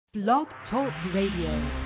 Blog Talk Radio.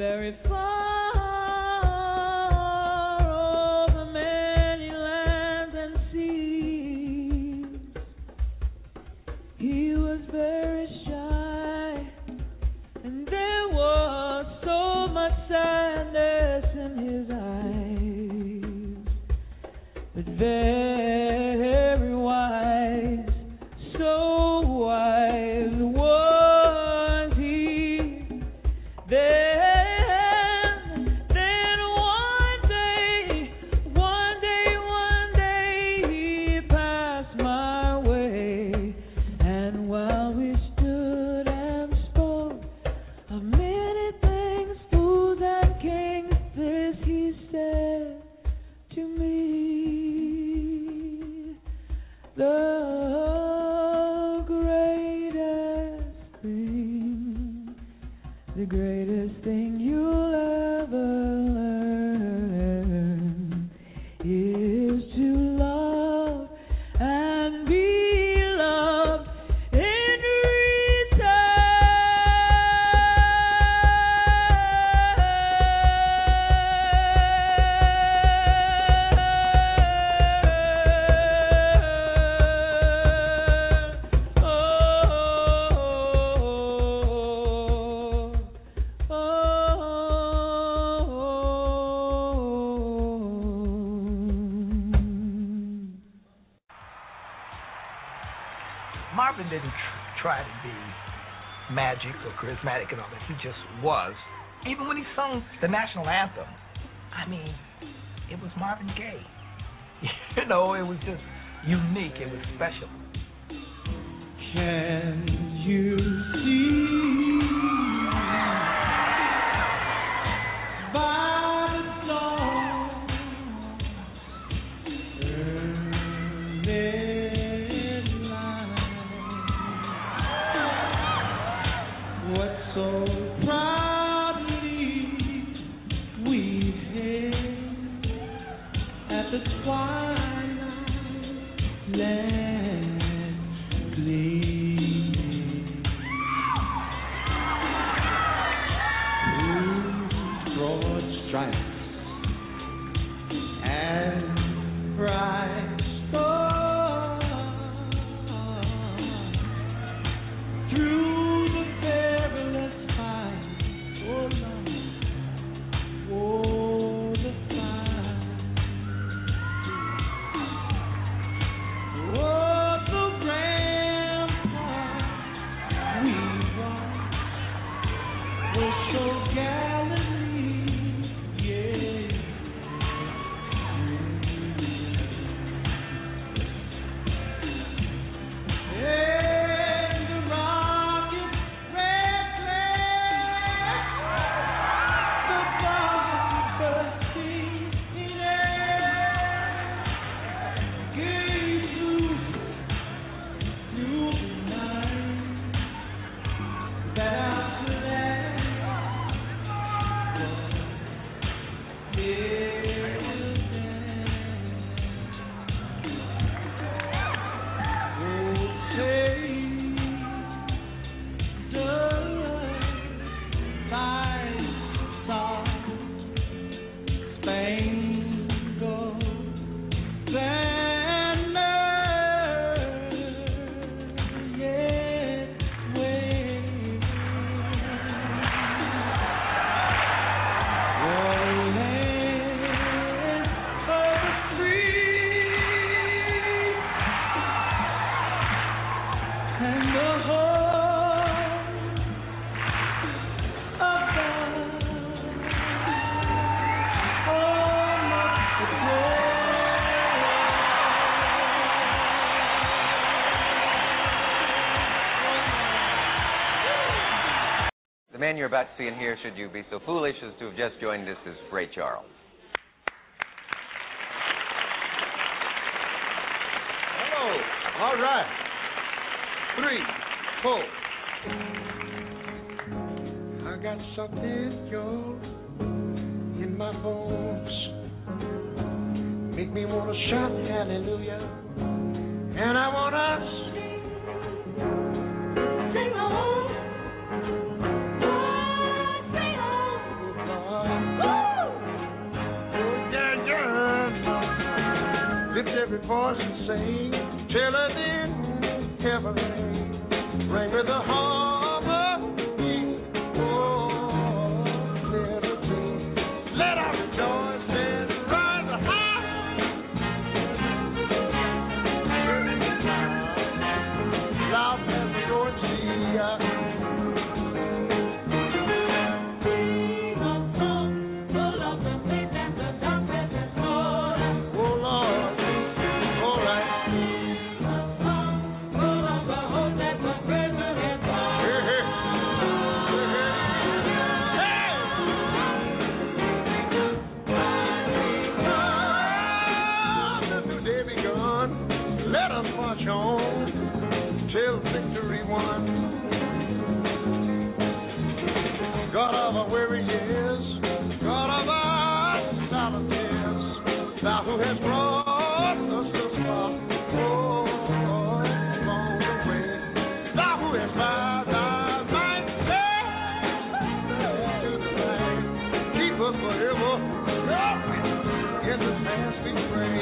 very far over many lands and seas. He was very shy, and there was so much sadness in his eyes, but very wise, so wise was he. Then one day he passed my way, and while we stood and spoke of many things, fools and kings, this he said to me: the greatest thing you'll ever learn is to love and be loved in Marvin didn't try to be magic or charismatic and all that. He just was. Even when he sung the national anthem, I mean, it was Marvin Gaye. You know, it was just unique. It was special. Can you see by the dawn's early light what so proudly we hailed at the twilight land gleaming? Through broad stripes and bright stars, through the perilous fight, oh Lord, oh the fight, oh the rampart we walked was so gallantly, yeah. And the rocket red flag, the bomb bursting in air, gave loose through the night that after that was The man you're about to see and hear, should you be so foolish as to have just joined us, is Ray Charles. Hello. All right. 3, 4. I got something, yo, in my bones. Make me want to shout hallelujah. And I want to sing on. lift every voice and sing, till it in heaven ring with the harmony. Oh, liberty. Let us rejoice and rise high. Loud as the Lord see. Till victory won. God of our weary years, God of our silent tears, thou who hast brought us thus far, oh, along the way, thou who hast by thy might to the land, keep us forever in the hands we pray.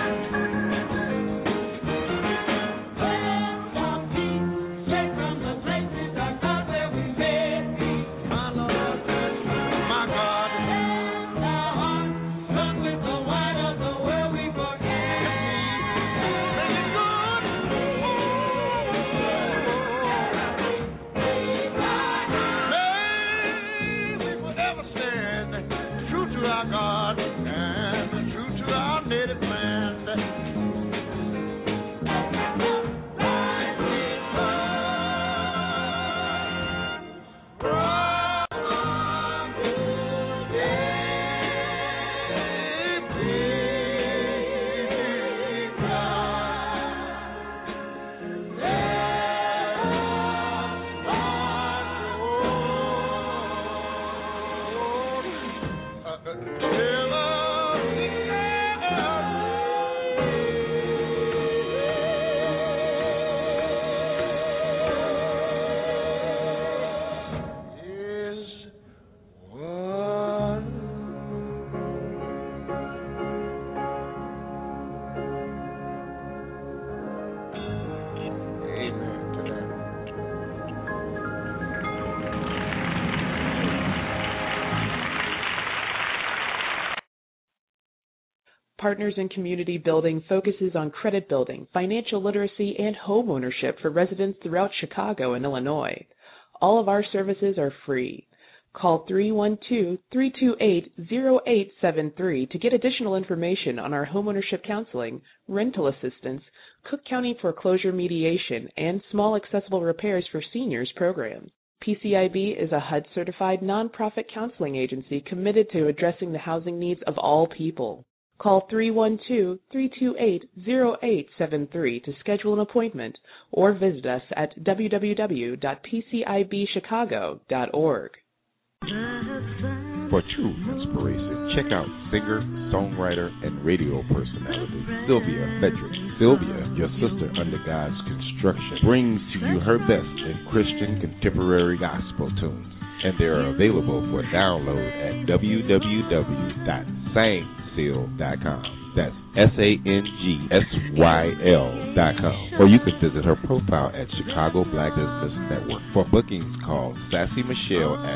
Partners in Community Building focuses on credit building, financial literacy, and home ownership for residents throughout Chicago and Illinois. All of our services are free. Call 312-328-0873 to get additional information on our homeownership counseling, rental assistance, Cook County foreclosure mediation, and small accessible repairs for seniors programs. PCIB is a HUD-certified nonprofit counseling agency committed to addressing the housing needs of all people. Call 312-328-0873 to schedule an appointment or visit us at www.pcibchicago.org. For true inspiration, check out singer, songwriter, and radio personality Sylvia Frederick. Sylvia, your sister under God's construction, brings to you her best in Christian contemporary gospel tunes, and they are available for download at www.sangsyl.com. That's SANGSYL.com. Or you can visit her profile at Chicago Black Business Network. For bookings, call Sassy Michelle at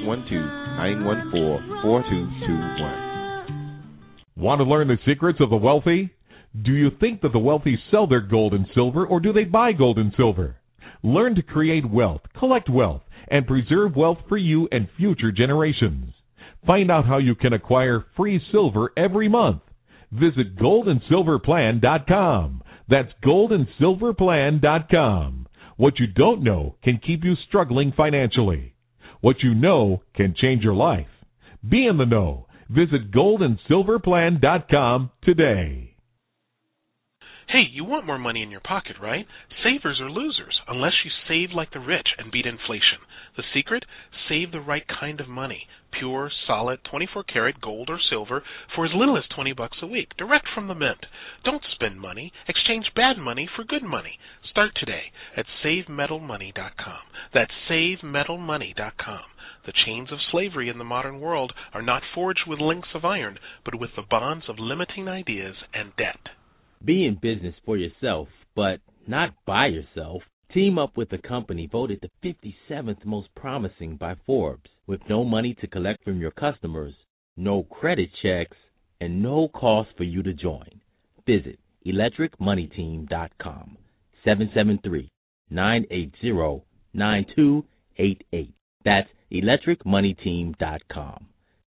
512-914-4221. Want to learn the secrets of the wealthy? Do you think that the wealthy sell their gold and silver, or do they buy gold and silver? Learn to create wealth, collect wealth, and preserve wealth for you and future generations. Find out how you can acquire free silver every month. Visit goldandsilverplan.com. That's goldandsilverplan.com. What you don't know can keep you struggling financially. What you know can change your life. Be in the know. Visit goldandsilverplan.com today. Hey, you want more money in your pocket, right? Savers are losers, unless you save like the rich and beat inflation. The secret? Save the right kind of money. Pure, solid, 24-karat gold or silver for as little as $20 a week, direct from the mint. Don't spend money. Exchange bad money for good money. Start today at SaveMetalMoney.com. That's SaveMetalMoney.com. The chains of slavery in the modern world are not forged with links of iron, but with the bonds of limiting ideas and debt. Be in business for yourself, but not by yourself. Team up with a company voted the 57th most promising by Forbes, with no money to collect from your customers, no credit checks, and no cost for you to join. Visit electricmoneyteam.com, 773-980-9288. That's electricmoneyteam.com,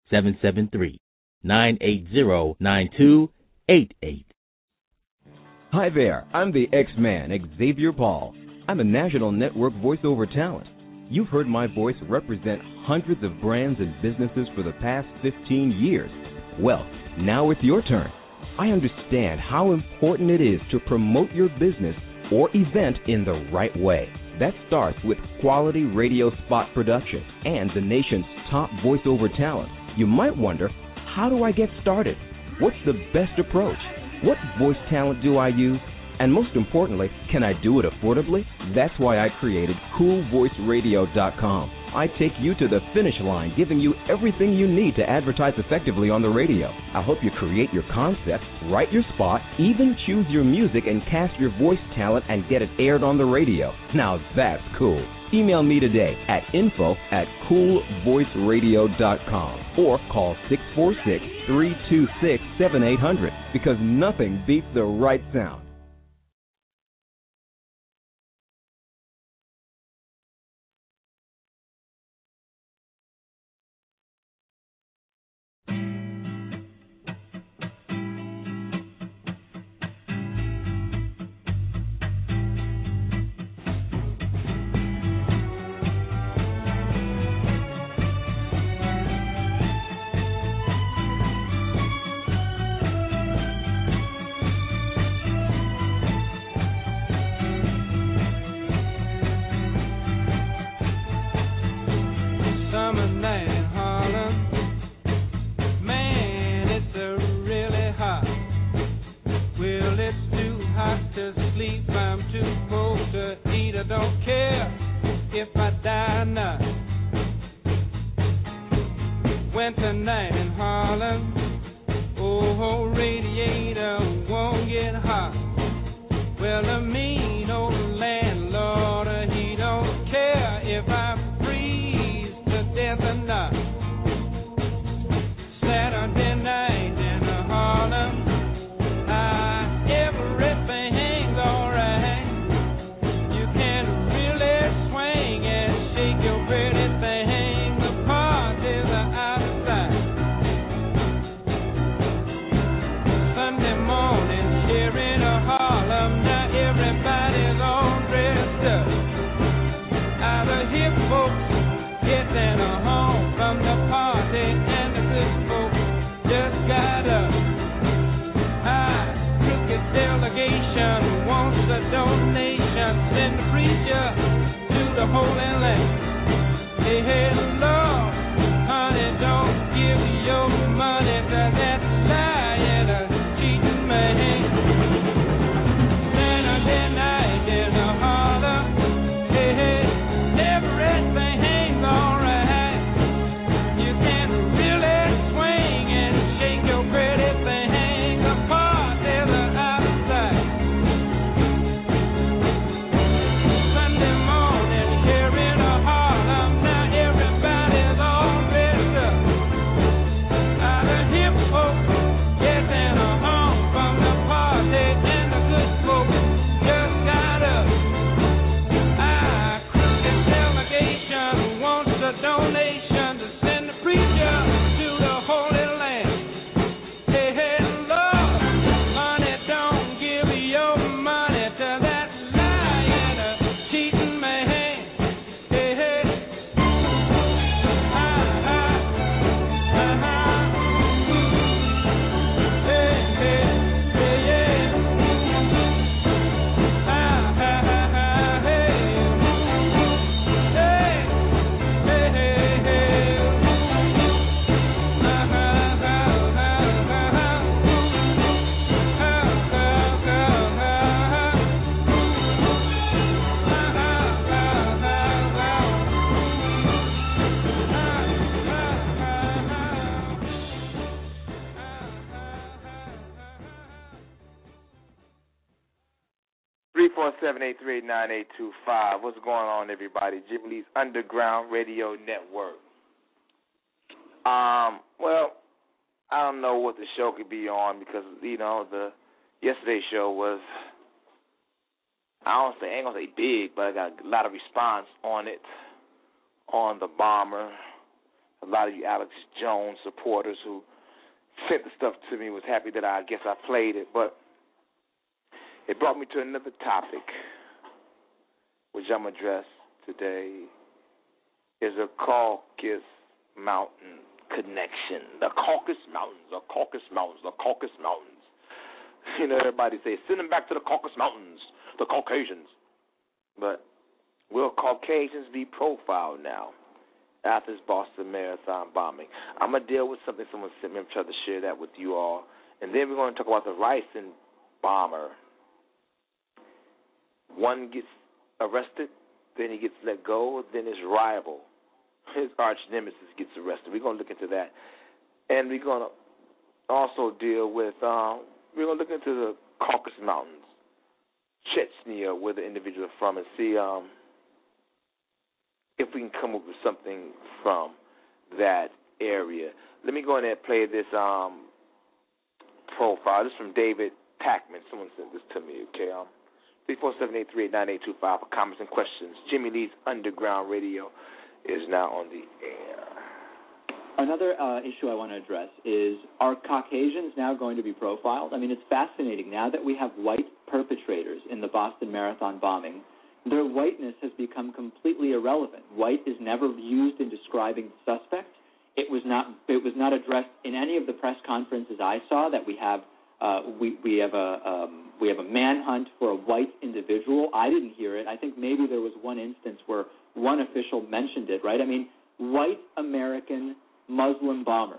773-980-9288. Hi there, I'm the X-Man, Xavier Paul. I'm a national network voiceover talent. You've heard my voice represent hundreds of brands and businesses for the past 15 years. Well, now it's your turn. I understand how important it is to promote your business or event in the right way. That starts with quality radio spot production and the nation's top voiceover talent. You might wonder, how do I get started? What's the best approach? What voice talent do I use? And most importantly, can I do it affordably? That's why I created CoolVoiceRadio.com. I take you to the finish line, giving you everything you need to advertise effectively on the radio. I'll help you create your concept, write your spot, even choose your music and cast your voice talent and get it aired on the radio. Now that's cool. Email me today at info@CoolVoiceRadio.com or call 646-326-7800 because nothing beats the right sound. Oh 347-838-9825. What's going on, everybody? Jimmy Lee's Underground Radio Network. Well, I don't know what the show could be on because, the yesterday's show was, I ain't gonna say big, but I got a lot of response on it, on the bomber. A lot of you Alex Jones supporters who sent the stuff to me was happy that I guess I played it, but it brought me to another topic, which I'm going to address today, is a Caucasus Mountain connection. The Caucasus Mountains, the Caucasus Mountains, the Caucasus Mountains. Everybody say, send them back to the Caucasus Mountains, the Caucasians. But will Caucasians be profiled now after this Boston Marathon bombing? I'm going to deal with something someone sent me. I'm trying to share that with you all. And then we're going to talk about the Ricin bomber. One gets arrested, then he gets let go, then his rival, his arch nemesis, gets arrested. We're going to look into that. And we're going to also deal with, we're going to look into the Caucasus Mountains, Chechnya, where the individual is from, and see if we can come up with something from that area. Let me go in there and play this profile. This is from David Packman. Someone sent this to me, okay? 347-838-9825 for comments and questions. Jimmy Lee's Underground Radio is now on the air. Another issue I want to address is, are Caucasians now going to be profiled? I mean, it's fascinating. Now that we have white perpetrators in the Boston Marathon bombing, their whiteness has become completely irrelevant. White is never used in describing the suspect. It was not addressed in any of the press conferences I saw that we have. We have a manhunt for a white individual. I didn't hear it. I think maybe there was one instance where one official mentioned it, right? I mean, white American Muslim bombers.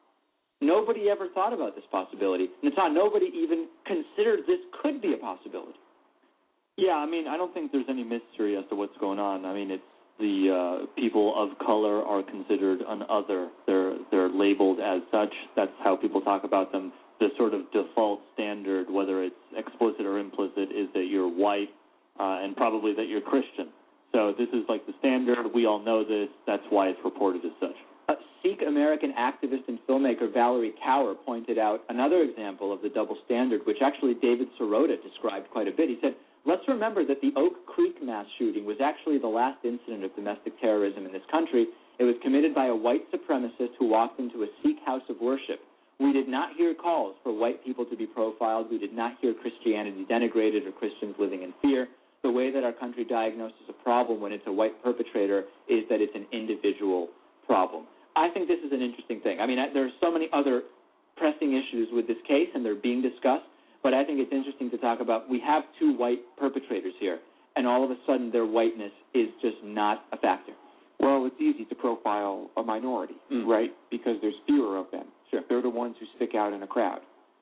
Nobody ever thought about this possibility. Natan, nobody even considered this could be a possibility. Yeah, I mean, I don't think there's any mystery as to what's going on. I mean, it's the people of color are considered an other. They're labeled as such. That's how people talk about them. The sort of default standard, whether it's explicit or implicit, is that you're white and probably that you're Christian. So this is like the standard. We all know this. That's why it's reported as such. Sikh American activist and filmmaker Valerie Kaur pointed out another example of the double standard, which actually David Sirota described quite a bit. He said, let's remember that the Oak Creek mass shooting was actually the last incident of domestic terrorism in this country. It was committed by a white supremacist who walked into a Sikh house of worship. We did not hear calls for white people to be profiled. We did not hear Christianity denigrated or Christians living in fear. The way that our country diagnoses a problem when it's a white perpetrator is that it's an individual problem. I think this is an interesting thing. I mean, there are so many other pressing issues with this case, and they're being discussed, but I think it's interesting to talk about, we have two white perpetrators here, and all of a sudden their whiteness is just not a factor. Well, it's easy to profile a minority, right, because there's fewer of them. Sure. They're the ones who stick out in a crowd.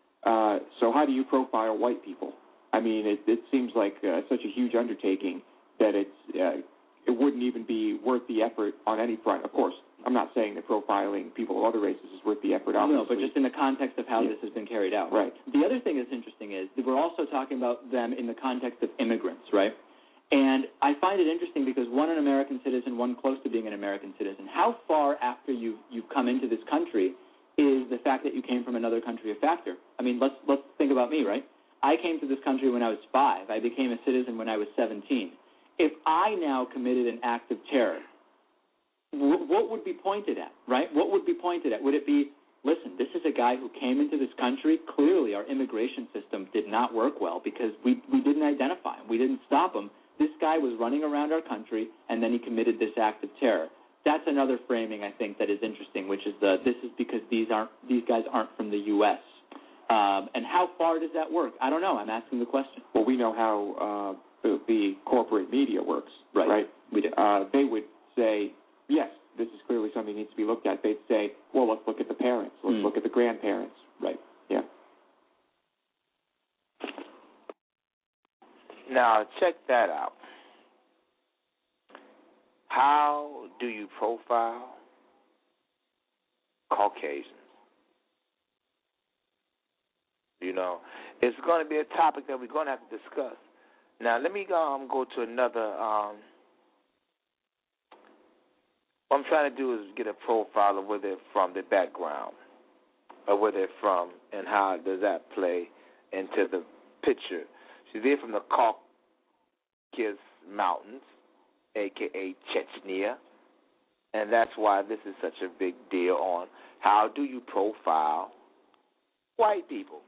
So how do you profile white people? I mean, it seems like such a huge undertaking that it wouldn't even be worth the effort on any front. Of course, I'm not saying that profiling people of other races is worth the effort, obviously. No, but just in the context of how this has been carried out. Right. The other thing that's interesting is that we're also talking about them in the context of immigrants, right? And I find it interesting because one an American citizen, one close to being an American citizen. How far after you've come into this country is the fact that you came from another country a factor? I mean, let's think about me, right? I came to this country when I was 5. I became a citizen when I was 17. If I now committed an act of terror, what would be pointed at, right? What would be pointed at? Would it be, listen, this is a guy who came into this country. Clearly our immigration system did not work well because we didn't identify him. We didn't stop him. This guy was running around our country, and then he committed this act of terror. That's another framing, I think, that is interesting, which is this is because these guys aren't from the U.S. And how far does that work? I don't know. I'm asking the question. Well, we know how the corporate media works, right? We do. They would say, yes, this is clearly something that needs to be looked at. They'd say, well, let's look at the parents. Let's look at the grandparents. Right. Yeah. Now, check that out. How do you profile Caucasians? You know, it's going to be a topic that we're going to have to discuss. Now, let me go to another. What I'm trying to do is get a profile of where they're from, their background, or where they're from, and how does that play into the picture. So they're from the Caucasus Mountains, a.k.a. Chechnya, and that's why this is such a big deal on how do you profile white people.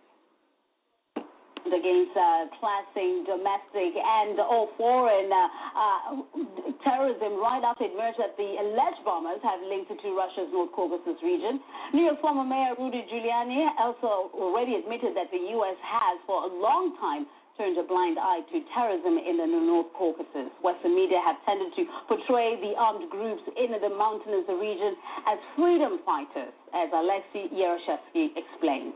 Against classing domestic and all foreign terrorism right after it emerged that the alleged bombers have links to Russia's North Caucasus region. New York former Mayor Rudy Giuliani also already admitted that the U.S. has for a long time turned a blind eye to terrorism in the North Caucasus. Western media have tended to portray the armed groups in the mountainous region as freedom fighters, as Alexei Yeroshevsky explains.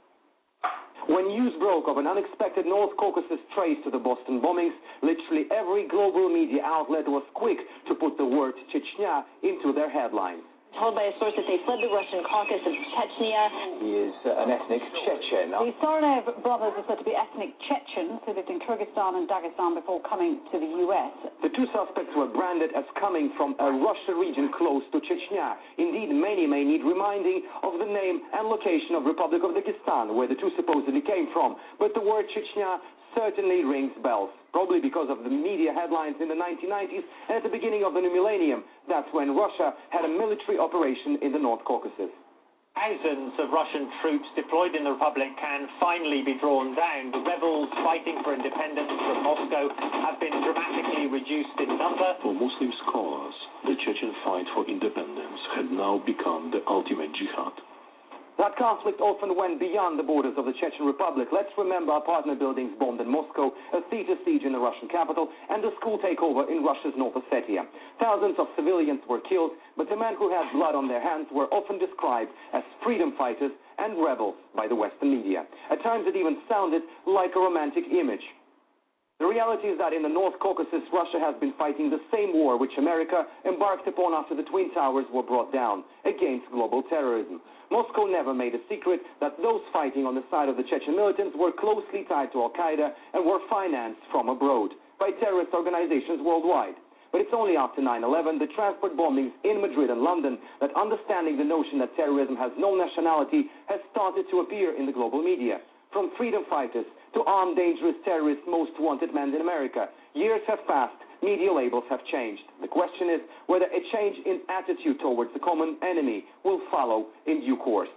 When news broke of an unexpected North Caucasus trace to the Boston bombings, literally every global media outlet was quick to put the word Chechnya into their headlines. Told by a source that they fled the Russian Caucasus of Chechnya. He is an ethnic Chechen. The Tsarnaev brothers are said to be ethnic Chechens who lived in Kyrgyzstan and Dagestan before coming to the U.S. The two suspects were branded as coming from a Russia region close to Chechnya. Indeed, many may need reminding of the name and location of Republic of Dagestan, where the two supposedly came from. But the word Chechnya certainly rings bells, probably because of the media headlines in the 1990s and at the beginning of the new millennium. That's when Russia had a military operation in the North Caucasus. Thousands of Russian troops deployed in the Republic can finally be drawn down. The rebels fighting for independence from Moscow have been dramatically reduced in number. For Muslim scholars, the Chechen fight for independence had now become the ultimate jihad. That conflict often went beyond the borders of the Chechen Republic. Let's remember apartment buildings bombed in Moscow, a theater siege in the Russian capital, and a school takeover in Russia's North Ossetia. Thousands of civilians were killed, but the men who had blood on their hands were often described as freedom fighters and rebels by the Western media. At times it even sounded like a romantic image. The reality is that in the North Caucasus, Russia has been fighting the same war which America embarked upon after the Twin Towers were brought down, against global terrorism. Moscow never made a secret that those fighting on the side of the Chechen militants were closely tied to Al-Qaeda and were financed from abroad by terrorist organizations worldwide. But it's only after 9/11, the transport bombings in Madrid and London, that understanding the notion that terrorism has no nationality has started to appear in the global media. From freedom fighters to armed, dangerous terrorists, most wanted men in America. Years have passed, media labels have changed. The question is whether a change in attitude towards the common enemy will follow in due course.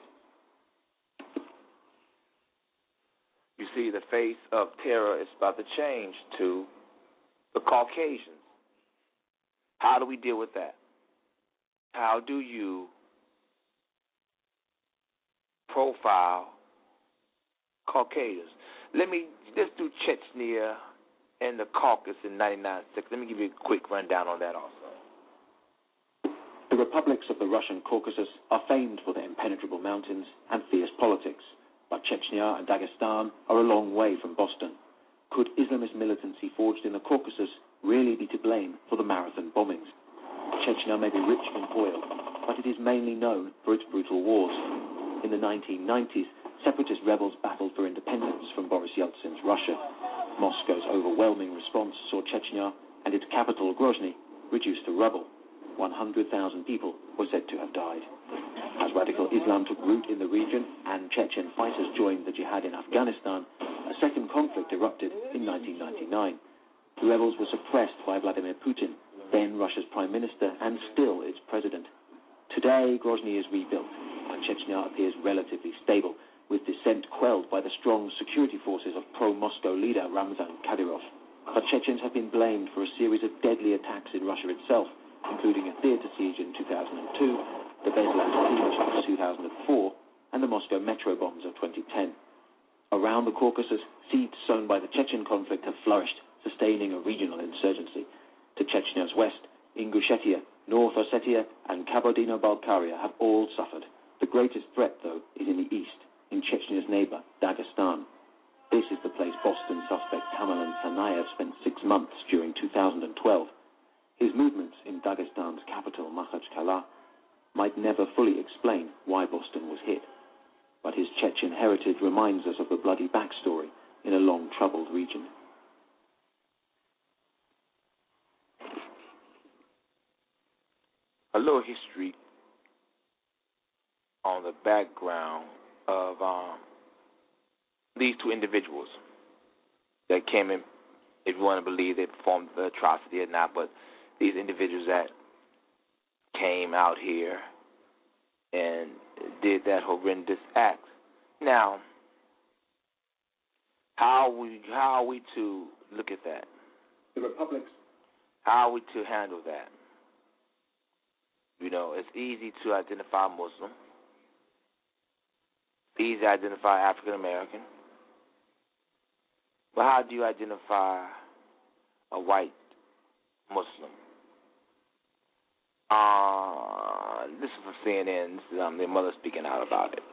You see, the face of terror is about to change to the Caucasians. How do we deal with that? How do you profile Caucasians? Let's do Chechnya and the Caucasus in 1996. Let me give you a quick rundown on that also. The republics of the Russian Caucasus are famed for their impenetrable mountains and fierce politics, but Chechnya and Dagestan are a long way from Boston. Could Islamist militancy forged in the Caucasus really be to blame for the marathon bombings? Chechnya may be rich in oil, but it is mainly known for its brutal wars. In the 1990s, separatist rebels battled for independence from Boris Yeltsin's Russia. Moscow's overwhelming response saw Chechnya and its capital, Grozny, reduced to rubble. 100,000 people were said to have died. As radical Islam took root in the region and Chechen fighters joined the jihad in Afghanistan, a second conflict erupted in 1999. The rebels were suppressed by Vladimir Putin, then Russia's prime minister and still its president. Today, Grozny is rebuilt, and Chechnya appears relatively stable, with dissent quelled by the strong security forces of pro-Moscow leader Ramzan Kadyrov. But Chechens have been blamed for a series of deadly attacks in Russia itself, including a theater siege in 2002, the Beslan siege of 2004, and the Moscow metro bombs of 2010. Around the Caucasus, seeds sown by the Chechen conflict have flourished, sustaining a regional insurgency. To Chechnya's west, Ingushetia, North Ossetia, and Kabardino-Balkaria have all suffered. The greatest threat, though, is in the east, in Chechnya's neighbor, Dagestan. This is the place Boston suspect Tamerlan Tsarnaev spent 6 months during 2012. His movements in Dagestan's capital, Makhachkala, might never fully explain why Boston was hit. But his Chechen heritage reminds us of the bloody backstory in a long-troubled region. little history on the background of these two individuals that came in, if you want to believe they performed the atrocity or not, but these individuals that came out here and did that horrendous act. Now, how are we to look at that? The republics. How are we to handle that? You know, it's easy to identify Muslim. It's easy to identify African American. But how do you identify a white Muslim? This is for CNN. This is their mother speaking out about it.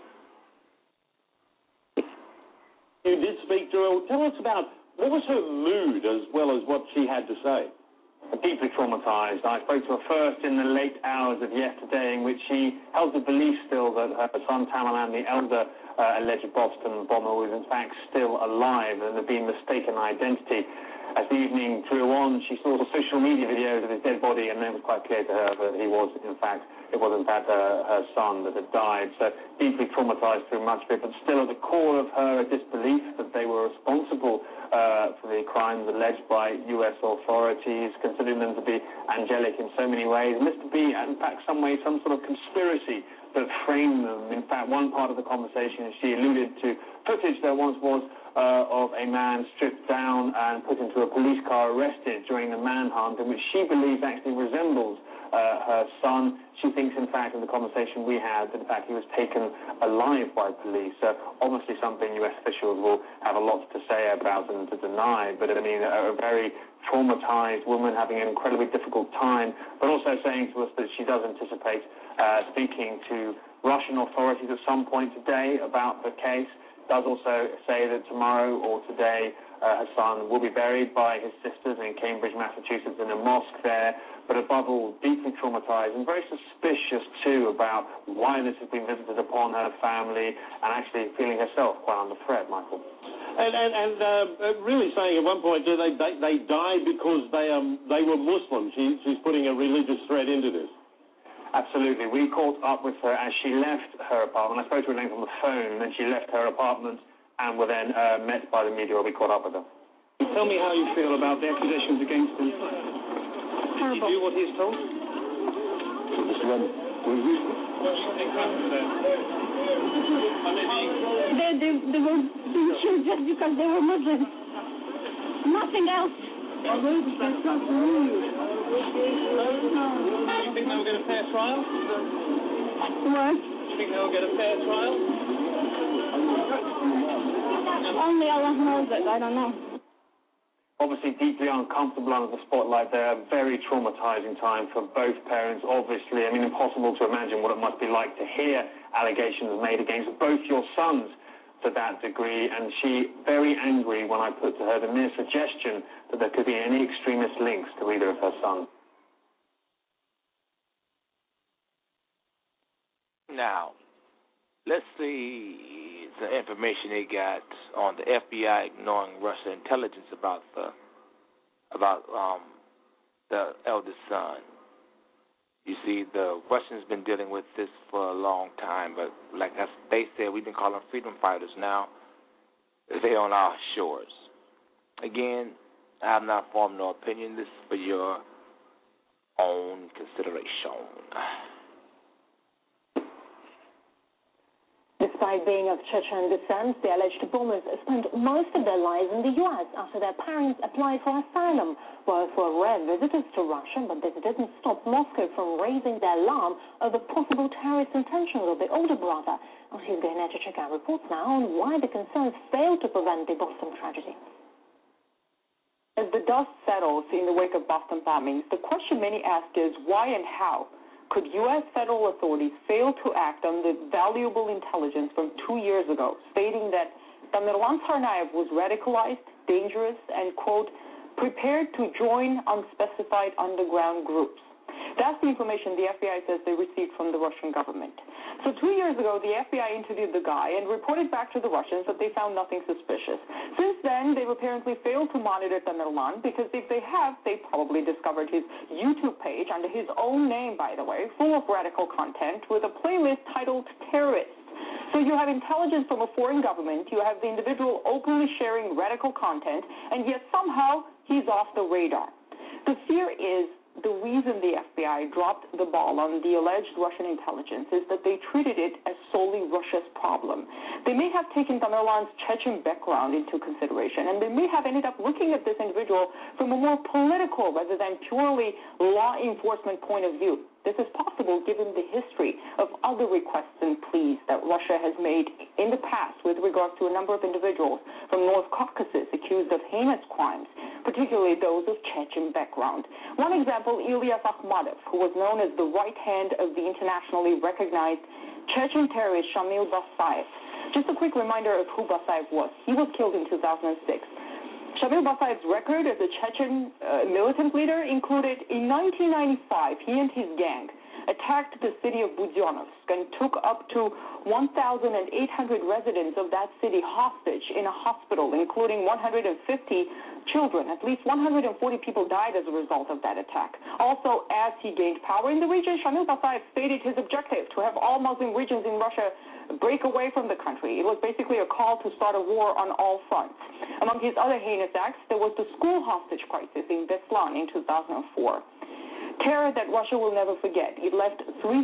You did speak to her. Tell us about what was her mood as well as what she had to say. Deeply traumatized. I spoke to her first in the late hours of yesterday, in which she held the belief still that her son Tamerlan, the elder alleged Boston bomber, was in fact still alive and had been mistaken identity. As the evening drew on, she saw the social media videos of his dead body, and then it was quite clear to her that it was in fact her son that had died. So deeply traumatized through much of it, but still at the core of her a disbelief that they were responsible for the crimes alleged by U.S. authorities, considering them to be angelic in so many ways, and this to be, in fact, some way, some sort of conspiracy that framed them. In fact, one part of the conversation, she alluded to footage there once was of a man stripped down and put into a police car, arrested during the manhunt, in which she believes actually resembles her son. She thinks, in fact, in the conversation we had, that in fact he was taken alive by police. Obviously something U.S. officials will have a lot to say about and to deny, but I mean, a very traumatized woman having an incredibly difficult time, but also saying to us that she does anticipate speaking to Russian authorities at some point today about the case. Does also say that tomorrow or today her son will be buried by his sisters in Cambridge, Massachusetts, in a mosque there, but above all, deeply traumatized and very suspicious, too, about why this has been visited upon her family and actually feeling herself quite under threat, Michael. And really saying at one point, they died because they were Muslim. She's putting a religious threat into this. Absolutely. We caught up with her as she left her apartment. I spoke to her length on the phone, and then she left her apartment and were then met by the media. We caught up with her. Tell me how you feel about the accusations against him. Terrible. Did you do what he's told? They were being killed just because they were Muslims. Nothing else. Do you think they will get a fair trial? What? Do you think they will get a fair trial? Only Allah knows it. I don't know. Obviously deeply uncomfortable under the spotlight there. A very traumatizing time for both parents, obviously. I mean, impossible to imagine what it must be like to hear allegations made against both your sons to that degree, and she very angry when I put to her the mere suggestion that there could be any extremist links to either of her sons. Now, let's see the information they got on the FBI ignoring Russian intelligence about the eldest son. You see, the Russians been dealing with this for a long time, but like they said, we've been calling freedom fighters now. They're on our shores. Again, I have not formed no opinion. This is for your own consideration. Despite being of Chechen descent, the alleged bombers spent most of their lives in the U.S. after their parents applied for asylum. Both were rare visitors to Russia, but this didn't stop Moscow from raising their alarm over possible terrorist intentions of the older brother. He's going to check out reports now on why the concerns failed to prevent the Boston tragedy. As the dust settles in the wake of Boston bombings, the question many ask is why and how could U.S. federal authorities fail to act on the valuable intelligence from 2 years ago, stating that Tamerlan Tsarnaev was radicalized, dangerous, and, quote, prepared to join unspecified underground groups? That's the information the FBI says they received from the Russian government. So 2 years ago, the FBI interviewed the guy and reported back to the Russians that they found nothing suspicious. Since then, they've apparently failed to monitor Tamerlan, because if they have, they probably discovered his YouTube page under his own name, by the way, full of radical content with a playlist titled Terrorists. So you have intelligence from a foreign government, you have the individual openly sharing radical content, and yet somehow he's off the radar. The fear is the reason the FBI dropped the ball on the alleged Russian intelligence is that they treated it as solely Russia's problem. They may have taken Tamerlan's Chechen background into consideration, and they may have ended up looking at this individual from a more political rather than purely law enforcement point of view. This is possible given the history of other requests and pleas that Russia has made in the past with regards to a number of individuals from North Caucasus accused of heinous crimes, particularly those of Chechen background. One example, Ilyas Akhmadov, who was known as the right hand of the internationally recognized Chechen terrorist Shamil Basayev. Just a quick reminder of who Basayev was. He was killed in 2006. Shamil Basayev's record as a Chechen militant leader included, in 1995, he and his gang attacked the city of Budyonnovsk and took up to 1,800 residents of that city hostage in a hospital, including 150 children. At least 140 people died as a result of that attack. Also, as he gained power in the region, Shamil Basayev stated his objective to have all Muslim regions in Russia break away from the country. It was basically a call to start a war on all fronts. Among his other heinous acts, there was the school hostage crisis in Beslan in 2004. Terror that Russia will never forget. It left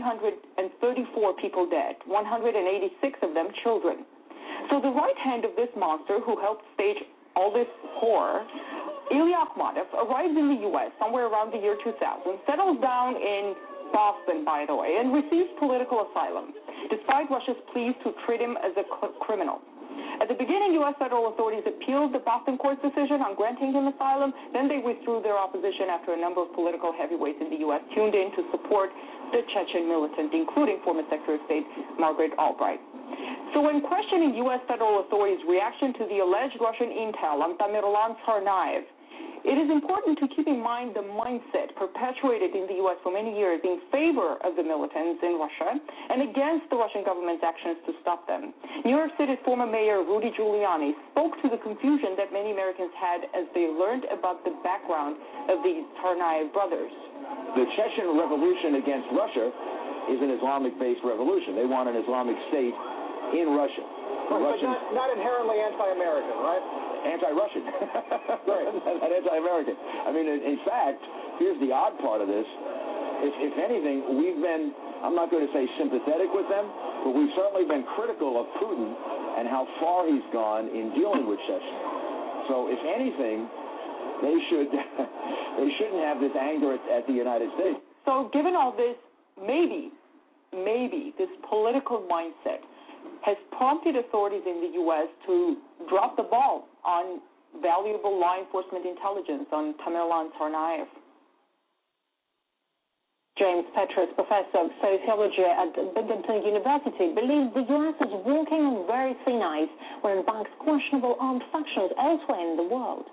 334 people dead, 186 of them children. So the right hand of this monster who helped stage all this horror, Ilya Akhmadov, arrives in the U.S. somewhere around the year 2000, settles down in Boston, by the way, and receives political asylum, despite Russia's pleas to treat him as a criminal. At the beginning, U.S. federal authorities appealed the Boston court's decision on granting him asylum. Then they withdrew their opposition after a number of political heavyweights in the U.S. tuned in to support the Chechen militant, including former Secretary of State Margaret Albright. So when questioning U.S. federal authorities' reaction to the alleged Russian intel on Tamerlan Tsarnaev, it is important to keep in mind the mindset perpetuated in the U.S. for many years in favor of the militants in Russia and against the Russian government's actions to stop them. New York City's former mayor, Rudy Giuliani, spoke to the confusion that many Americans had as they learned about the background of these Tsarnaev brothers. The Chechen revolution against Russia is an Islamic-based revolution. They want an Islamic state in Russia. Right, but not inherently anti-American, right? Anti-Russian. Right. Not anti-American. I mean, in fact, here's the odd part of this. If anything, we've been, I'm not going to say sympathetic with them, but we've certainly been critical of Putin and how far he's gone in dealing with Chechen. So if anything, they shouldn't have this anger at the United States. So given all this, maybe this political mindset has prompted authorities in the U.S. to drop the ball on valuable law enforcement intelligence on Tamerlan Tsarnaev. James Petrus, professor of sociology at Binghamton University, believes the U.S. is walking on very thin ice when it backs questionable armed factions elsewhere in the world.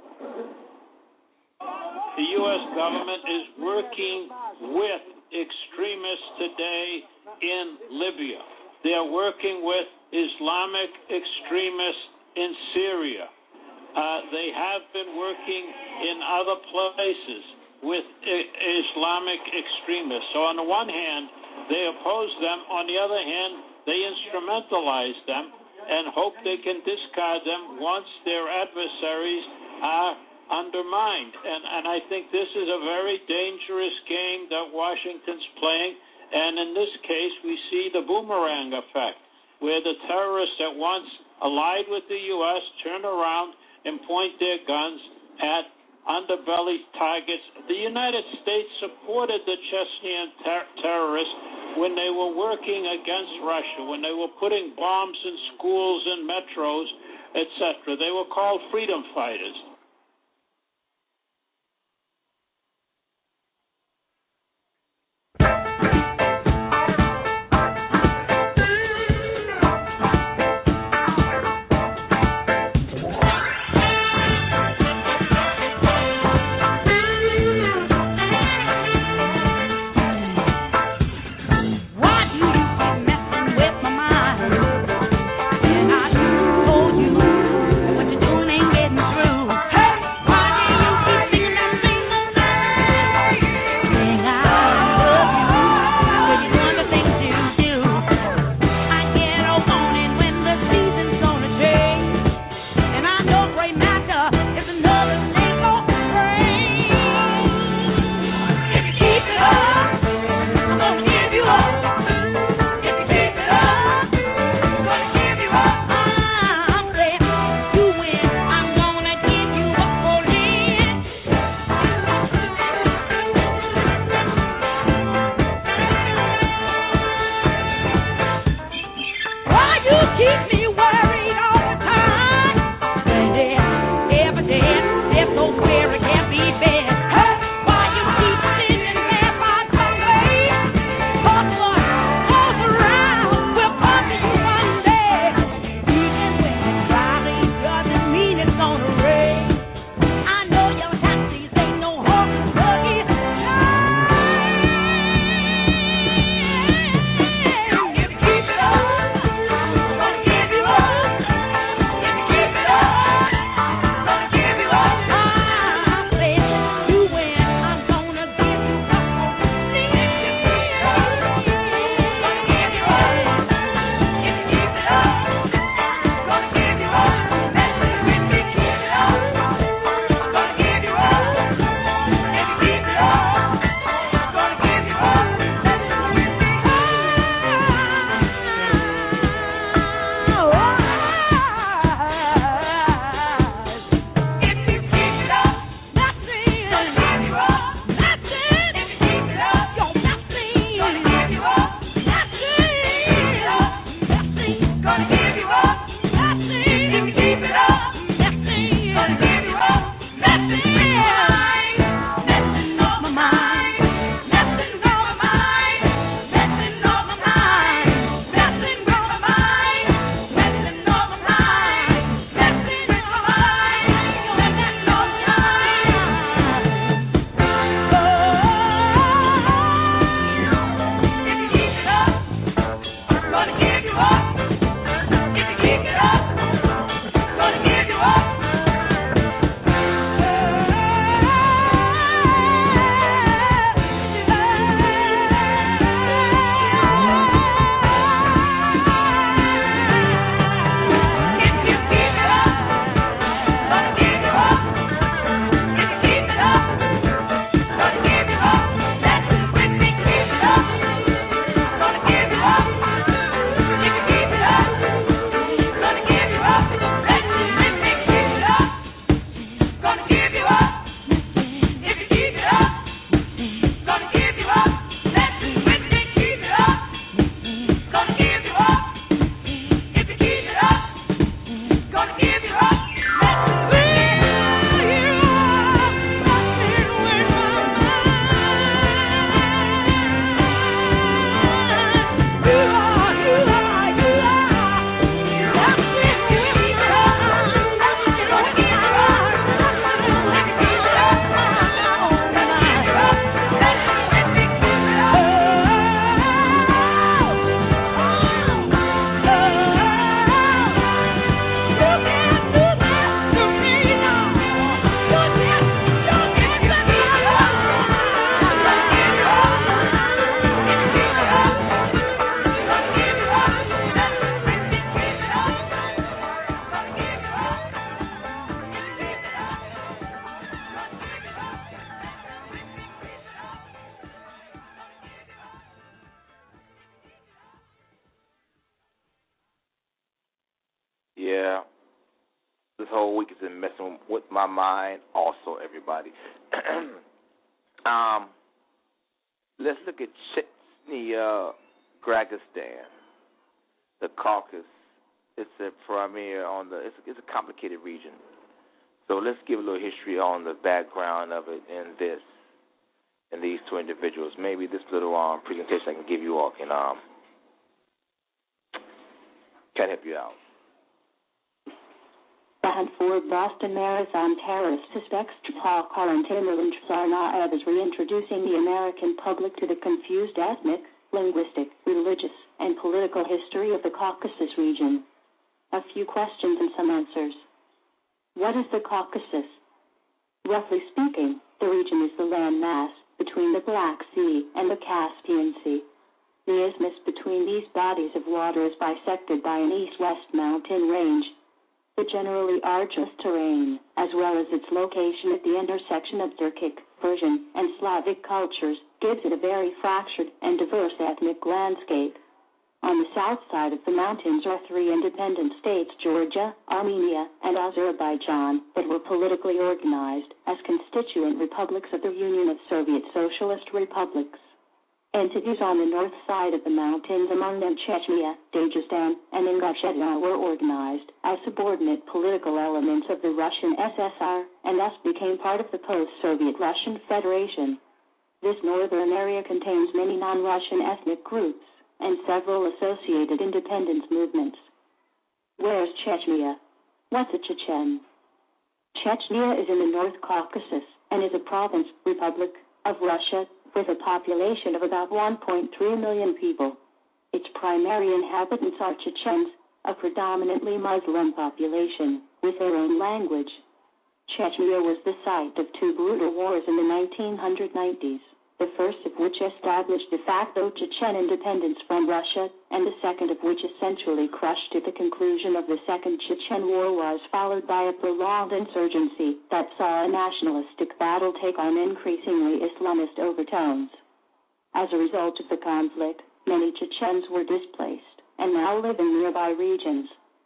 The U.S. government is working with extremists today in Libya. They're working with Islamic extremists in Syria. They have been working in other places with Islamic extremists. So on the one hand, they oppose them. On the other hand, they instrumentalize them and hope they can discard them once their adversaries are undermined. And I think this is a very dangerous game that Washington's playing. And in this case, we see the boomerang effect, where the terrorists that once allied with the U.S. turn around and point their guns at underbelly targets. The United States supported the Chechen terrorists when they were working against Russia, when they were putting bombs in schools and metros, etc. They were called freedom fighters. Yeah. This whole week has been messing with my mind also, everybody. Let's look at Chechnya, Kyrgyzstan, the Caucasus. It's a premier on the. It's a complicated region. So let's give a little history on the background of it and these two individuals. Maybe this little presentation I can give you all can help you out. For Boston Marathon terrorist suspects Paul Timmerland Sarnaev is reintroducing the American public to the confused ethnic, linguistic, religious, and political history of the Caucasus region. A few questions and some answers. What is the Caucasus? Roughly speaking, the region is the landmass between the Black Sea and the Caspian Sea. The isthmus between these bodies of water is bisected by an east-west mountain range. The generally arduous terrain, as well as its location at the intersection of Turkic, Persian, and Slavic cultures, gives it a very fractured and diverse ethnic landscape. On the south side of the mountains are three independent states, Georgia, Armenia, and Azerbaijan, that were politically organized as constituent republics of the Union of Soviet Socialist Republics. Entities on the north side of the mountains, among them Chechnya, Dagestan, and Ingushetia, were organized as subordinate political elements of the Russian SSR and thus became part of the post-Soviet Russian Federation. This northern area contains many non-Russian ethnic groups and several associated independence movements. Where's Chechnya? What's a Chechen? Chechnya is in the North Caucasus and is a province, republic, of Russia, with a population of about 1.3 million people. Its primary inhabitants are Chechens, a predominantly Muslim population, with their own language. Chechnya was the site of two brutal wars in the 1990s, the first of which established de facto Chechen independence from Russia, and the second of which essentially crushed at the conclusion of the Second Chechen War was followed by a prolonged insurgency that saw a nationalistic battle take on increasingly Islamist overtones. As a result of the conflict, many Chechens were displaced and now live in nearby regions.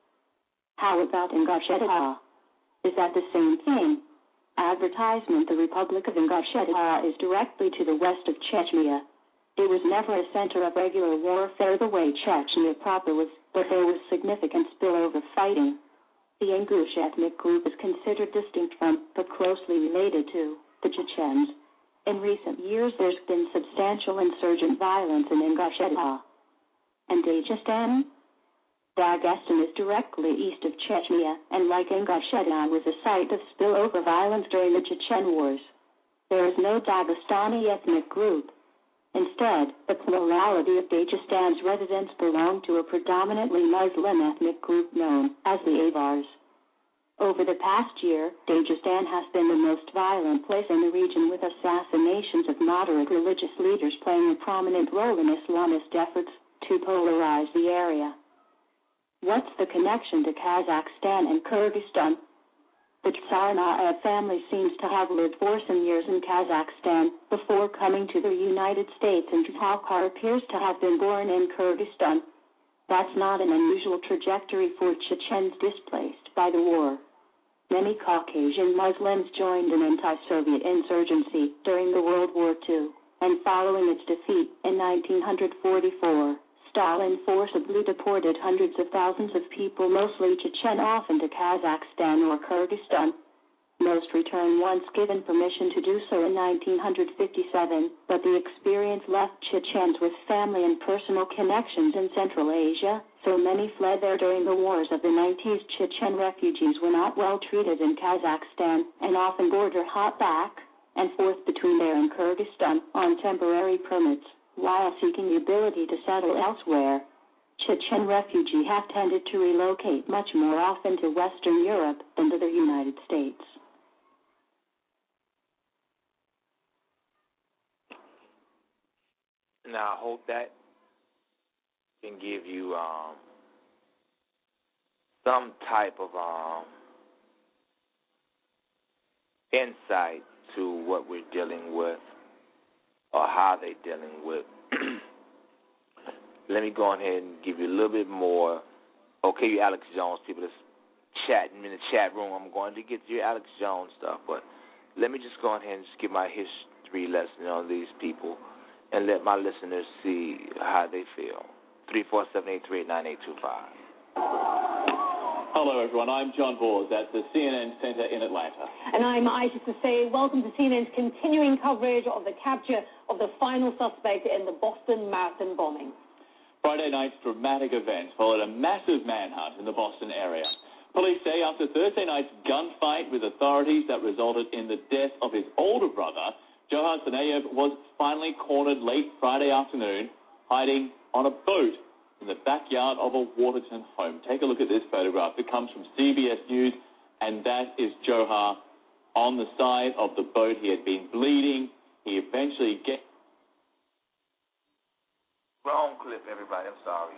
How about Ingushetia? Is that the same thing? Advertisement: the Republic of Ingushetia is directly to the west of Chechnya. It was never a center of regular warfare the way Chechnya proper was, but there was significant spillover fighting. The Ingush ethnic group is considered distinct from, but closely related to, the Chechens. In recent years there's been substantial insurgent violence in Ingushetia. And Dagestan? Dagestan is directly east of Chechnya, and like Ingushetia was a site of spillover violence during the Chechen Wars. There is no Dagestani ethnic group. Instead, the plurality of Dagestan's residents belong to a predominantly Muslim ethnic group known as the Avars. Over the past year, Dagestan has been the most violent place in the region, with assassinations of moderate religious leaders playing a prominent role in Islamist efforts to polarize the area. What's the connection to Kazakhstan and Kyrgyzstan? The Tsarnaev family seems to have lived for some years in Kazakhstan before coming to the United States, and Takhar appears to have been born in Kyrgyzstan. That's not an unusual trajectory for Chechens displaced by the war. Many Caucasian Muslims joined an anti-Soviet insurgency during the World War II, and following its defeat in 1944, Stalin forcibly deported hundreds of thousands of people, mostly Chechen, often to Kazakhstan or Kyrgyzstan. Most returned once given permission to do so in 1957, but the experience left Chechens with family and personal connections in Central Asia, so many fled there during the wars of the 90s. Chechen refugees were not well treated in Kazakhstan and often border hop back and forth between there and Kyrgyzstan on temporary permits, while seeking the ability to settle elsewhere. Chechen refugees have tended to relocate much more often to Western Europe than to the United States. Now, I hope that can give you some type of insight to what we're dealing with, or how they're dealing with. Let me go ahead and give you a little bit more. Okay, you Alex Jones people that's chatting in the chat room, I'm going to get your Alex Jones stuff, but let me just go ahead and just give my history lesson on these people and let my listeners see how they feel. 347-838-9825. Hello, everyone. I'm John Bors at the CNN Center in Atlanta. And I'm Aisha Sasay. Welcome to CNN's continuing coverage of the capture of the final suspect in the Boston Marathon bombing. Friday night's dramatic events followed a massive manhunt in the Boston area. Police say after Thursday night's gunfight with authorities that resulted in the death of his older brother, Johar Tsarnaev was finally cornered late Friday afternoon, hiding on a boat in the backyard of a Waterton home. Take a look at this photograph. It comes from CBS News, and that is Johar on the side of the boat. He had been bleeding. He eventually gets... Wrong clip, everybody. I'm sorry.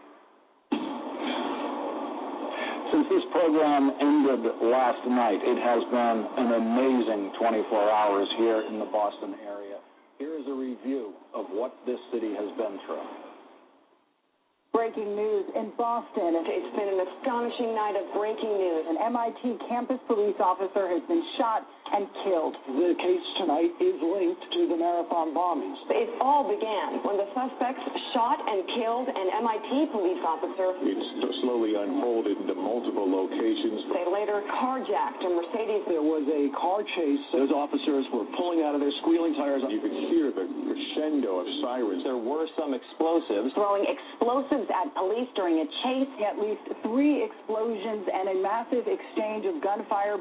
Since this program ended last night, it has been an amazing 24 hours here in the Boston area. Here is a review of what this city has been through. Breaking news in Boston. It's been an astonishing night of breaking news. An MIT campus police officer has been shot and killed. The case tonight is linked to the Marathon bombings. It all began when the suspects shot and killed an MIT police officer. It's slowly unfolded into multiple locations. They later carjacked a Mercedes. There was a car chase. Those officers were pulling out of their squealing tires. You could hear the crescendo of sirens. There were some explosives. Throwing explosives at police during a chase. At least 3 explosions and a massive exchange of gunfire.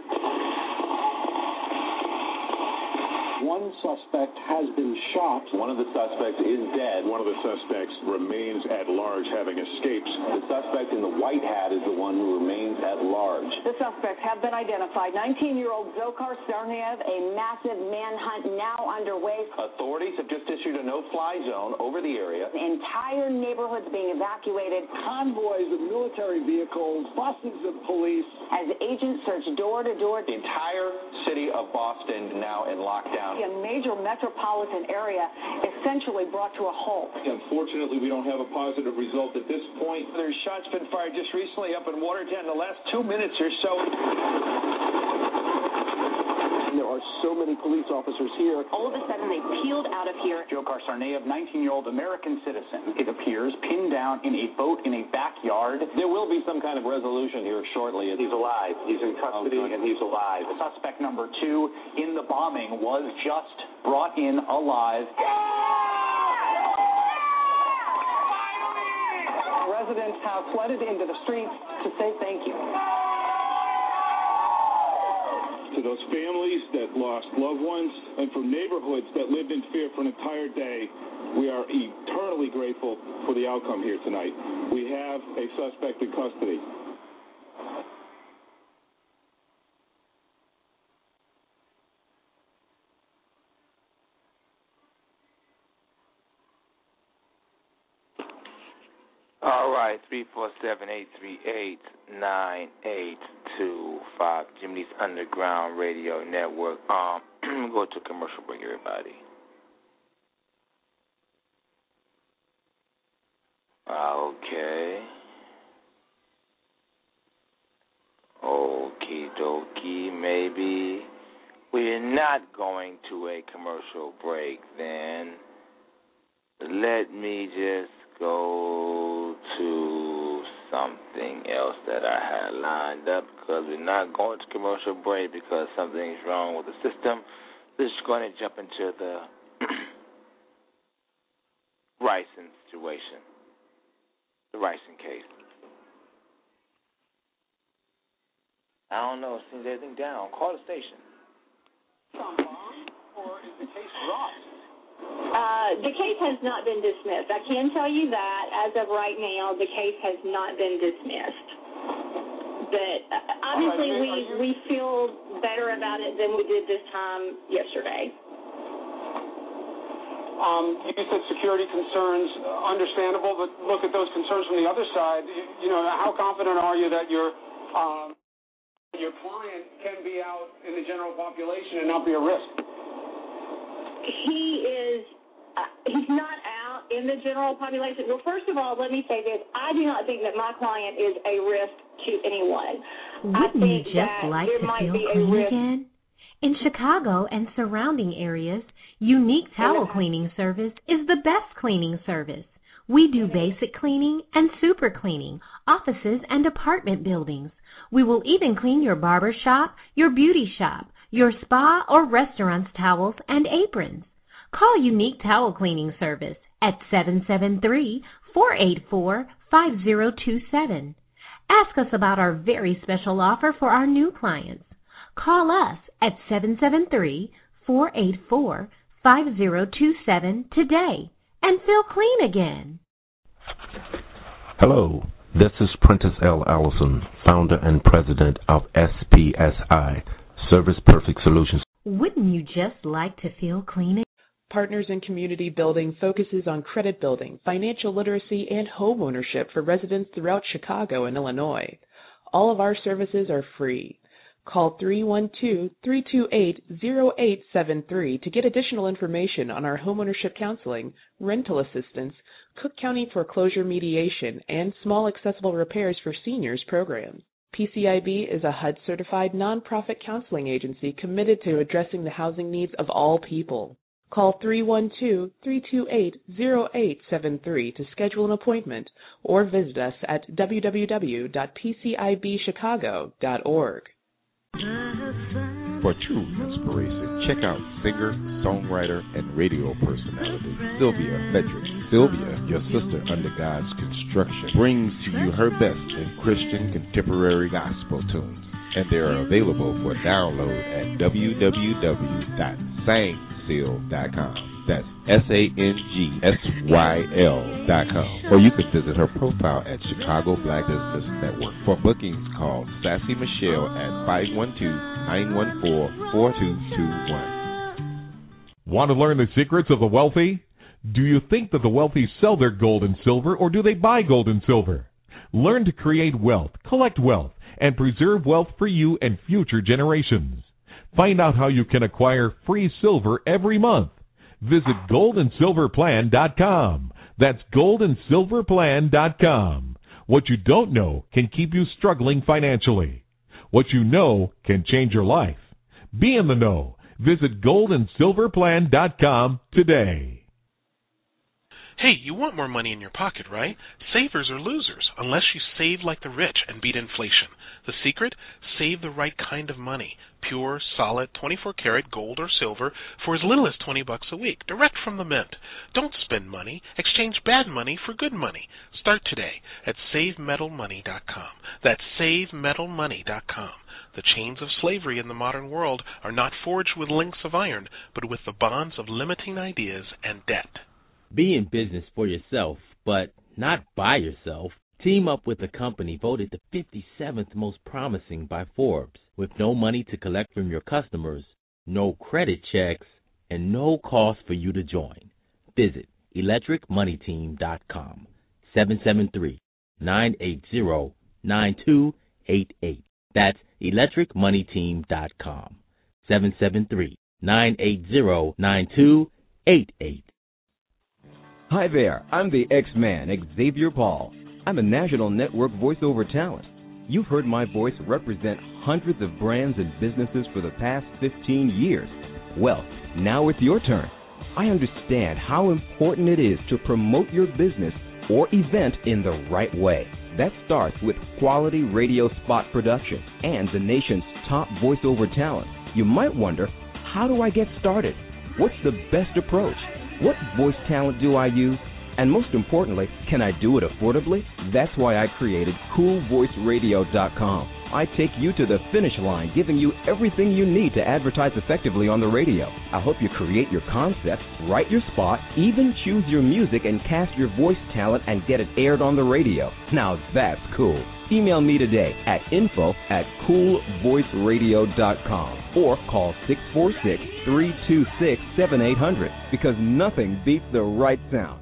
One suspect has been shot. One of the suspects is dead. One of the suspects remains at large, having escaped. The suspect in the white hat is the one who remains at large. The suspects have been identified. 19-year-old Dzhokhar Tsarnaev, a massive manhunt now underway. Authorities have just issued a no-fly zone over the area. Entire neighborhoods being evacuated. Convoys of military vehicles, buses of police. As agents search door to door. The entire city of Boston now in lockdown. A major metropolitan area essentially brought to a halt. Unfortunately, we don't have a positive result at this point. There's shots been fired just recently up in Watertown in the last 2 minutes or so. And there are so many police officers here. All of a sudden, they peeled out of here. Dzhokhar Tsarnaev, 19-year-old American citizen, it appears, pinned down in a boat in a backyard. There will be some kind of resolution here shortly. He's alive. He's in custody, and he's alive. Suspect number 2 in the bombing was just brought in alive. Residents have flooded into the streets to say thank you. To those families that lost loved ones and from neighborhoods that lived in fear for an entire day, we are eternally grateful for the outcome here tonight. We have a suspect in custody. All right, 347-838-9825, Jimmy's Underground Radio Network. Go to commercial break, everybody. Okay. Okie dokie, maybe we're not going to a commercial break then. Let me just go to something else that I had lined up because we're not going to commercial break because something's wrong with the system. We're just going to jump into the Ricin situation, the Ricin case. I don't know. It seems everything down. Call the station. Or is the case dropped? The case has not been dismissed. I can tell you that as of right now, the case has not been dismissed. But obviously, we feel better about it than we did this time yesterday. You said security concerns, understandable, but look at those concerns from the other side. You know, how confident are you that your client can be out in the general population and not be a risk? He's not out in the general population. Well, first of all, let me say this. I do not think that my client is a risk to anyone. Wouldn't you just like to feel clean again? In Chicago and surrounding areas, Unique Towel Cleaning Service is the best cleaning service. We do basic cleaning and super cleaning, offices and apartment buildings. We will even clean your barber shop, your beauty shop, your spa or restaurant's towels and aprons. Call Unique Towel Cleaning Service at 773-484-5027. Ask us about our very special offer for our new clients. Call us at 773-484-5027 today and feel clean again. Hello, this is Prentice L. Allison, founder and president of SPSI, Service Perfect Solutions. Wouldn't you just like to feel clean again? Partners in Community Building focuses on credit building, financial literacy, and home ownership for residents throughout Chicago and Illinois. All of our services are free. Call 312-328-0873 to get additional information on our homeownership counseling, rental assistance, Cook County foreclosure mediation, and small accessible repairs for seniors programs. PCIB is a HUD-certified nonprofit counseling agency committed to addressing the housing needs of all people. Call 312-328-0873 to schedule an appointment or visit us at www.pcibchicago.org. For true inspiration, check out singer, songwriter, and radio personality Sylvia Frederick. Sylvia, your sister under God's construction, brings to you her best in Christian contemporary gospel tunes, and they are available for download at www.sangsyl.com. That's SANGSYL.com. Or you can visit her profile at Chicago Black Business Network. For bookings, call Sassy Michelle at 512-914-4221. Want to learn the secrets of the wealthy? Do you think that the wealthy sell their gold and silver, or do they buy gold and silver? Learn to create wealth, collect wealth, and preserve wealth for you and future generations. Find out how you can acquire free silver every month. Visit goldandsilverplan.com. That's goldandsilverplan.com. What you don't know can keep you struggling financially. What you know can change your life. Be in the know. Visit goldandsilverplan.com today. Hey, you want more money in your pocket, right? Savers are losers, unless you save like the rich and beat inflation. The secret? Save the right kind of money. Pure, solid, 24-karat gold or silver for as little as $20 a week, direct from the mint. Don't spend money. Exchange bad money for good money. Start today at SaveMetalMoney.com. That's SaveMetalMoney.com. The chains of slavery in the modern world are not forged with links of iron, but with the bonds of limiting ideas and debt. Be in business for yourself, but not by yourself. Team up with a company voted the 57th most promising by Forbes, with no money to collect from your customers, no credit checks, and no cost for you to join. Visit electricmoneyteam.com, 773-980-9288. That's electricmoneyteam.com, 773-980-9288. Hi there, I'm the X-Man, Xavier Paul. I'm a national network voiceover talent. You've heard my voice represent hundreds of brands and businesses for the past 15 years. Well, now it's your turn. I understand how important it is to promote your business or event in the right way. That starts with quality radio spot production and the nation's top voiceover talent. You might wonder, how do I get started? What's the best approach? What voice talent do I use? And most importantly, can I do it affordably? That's why I created CoolVoiceRadio.com. I take you to the finish line, giving you everything you need to advertise effectively on the radio. I'll help you create your concept, write your spot, even choose your music and cast your voice talent and get it aired on the radio. Now that's cool. Email me today at info@coolvoiceradio.com or call 646-326-7800 because nothing beats the right sound.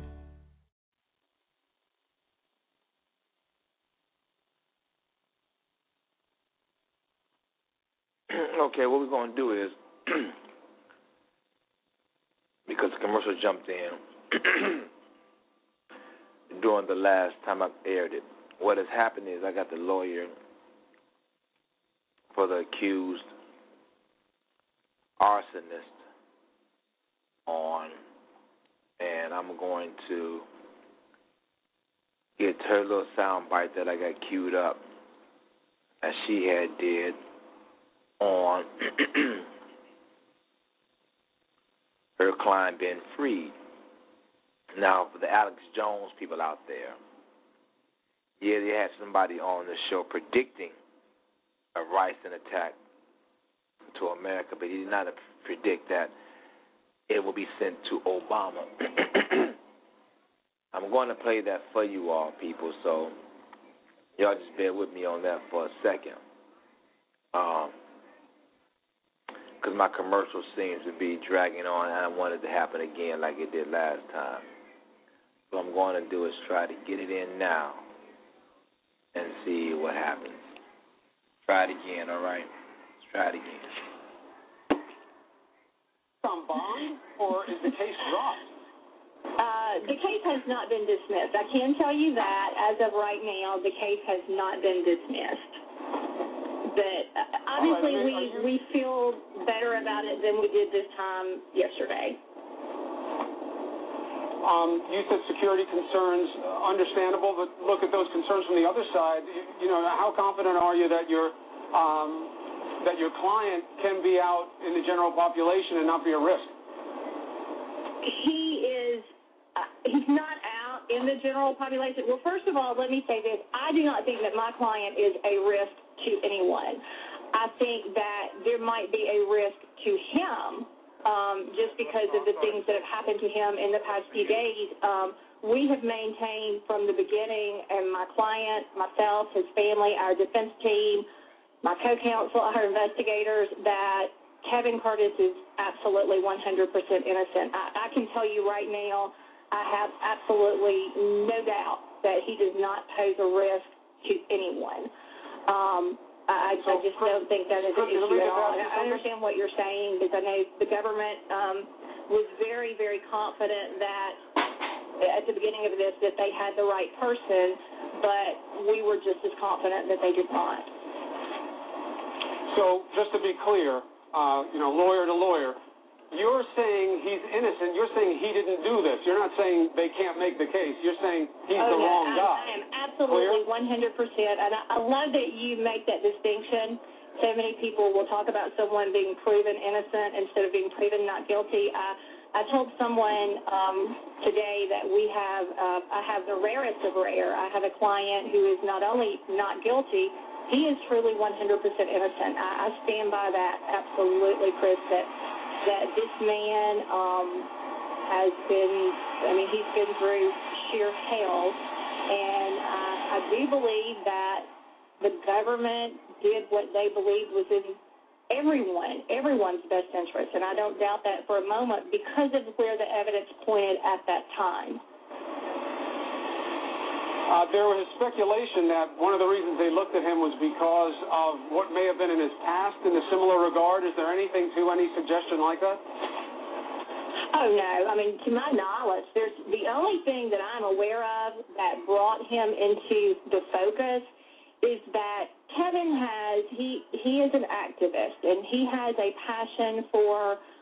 Okay, what we're going to do is, because the commercial jumped in during the last time I aired it, what has happened is I got the lawyer for the accused arsonist on, and I'm going to get her little sound bite that I got queued up, as she had did, on her client being freed. Now, for the Alex Jones people out there, yeah, they had somebody on the show predicting a ricin attack to America, but he did not predict that it will be sent to Obama. I'm going to play that for you all, people, so y'all just bear with me on that for a second. Because my commercial seems to be dragging on, and I don't want it to happen again like it did last time. What I'm going to do is try to get it in now and see what happens. Try it again, all right? Let's try it again. On bond, or is the case dropped? The case has not been dismissed. I can tell you that as of right now, the case has not been dismissed. we feel better about it than we did this time yesterday. You said security concerns, understandable, but look at those concerns from the other side. How confident are you that your client can be out in the general population and not be a risk? He's not out in the general population. Well, first of all, let me say this. I do not think that my client is a risk to anyone. I think that there might be a risk to him just because of the things that have happened to him in the past few days. We have maintained from the beginning, and my client, myself, his family, our defense team, my co-counsel, our investigators, that Kevin Curtis is absolutely 100% innocent. I can tell you right now, I have absolutely no doubt that he does not pose a risk to anyone. I just don't think that is an issue at all. I understand what you're saying because I know the government was very, very confident that at the beginning of this that they had the right person, but we were just as confident that they did not. So just to be clear, lawyer to lawyer, you're saying he's innocent. You're saying he didn't do this. You're not saying they can't make the case. You're saying he's the wrong guy. I am absolutely 100%. And I love that you make that distinction. So many people will talk about someone being proven innocent instead of being proven not guilty. I told someone today that I have the rarest of rare. I have a client who is not only not guilty, he is truly 100% innocent. I stand by that absolutely, Chris, that this man has been, he's been through sheer hell, and I do believe that the government did what they believed was in everyone's best interest, and I don't doubt that for a moment because of where the evidence pointed at that time. There was speculation that one of the reasons they looked at him was because of what may have been in his past in a similar regard. Is there anything to any suggestion like that? Oh, no. To my knowledge, there's the only thing that I'm aware of that brought him into the focus is that Kevin he is an activist, and he has a passion for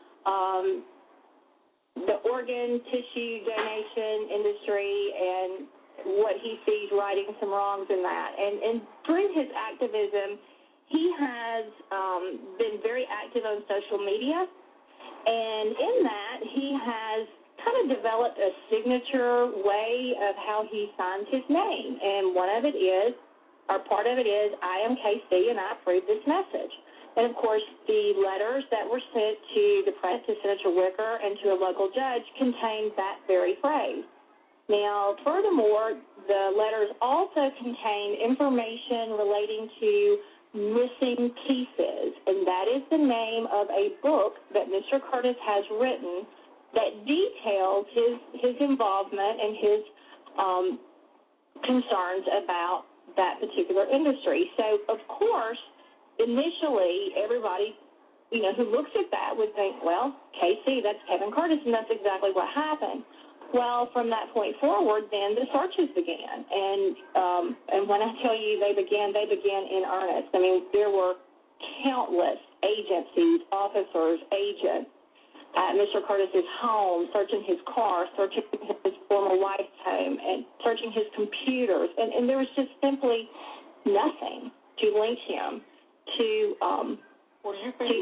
the organ tissue donation industry and what he sees righting some wrongs in that. And through his activism, he has been very active on social media, and in that he has kind of developed a signature way of how he signs his name. And part of it is, I am KC and I approve this message. And, of course, the letters that were sent to the press, to Senator Wicker and to a local judge, contained that very phrase. Now, furthermore, the letters also contain information relating to missing pieces, and that is the name of a book that Mr. Curtis has written that details his involvement and his concerns about that particular industry. So, of course, initially, everybody, who looks at that would think, well, KC, that's Kevin Curtis, and that's exactly what happened. Well, from that point forward, then the searches began, and when I tell you they began in earnest. There were countless agencies, officers, agents at Mr. Curtis's home, searching his car, searching his former wife's home, and searching his computers, and there was just simply nothing to link him to. Well, you think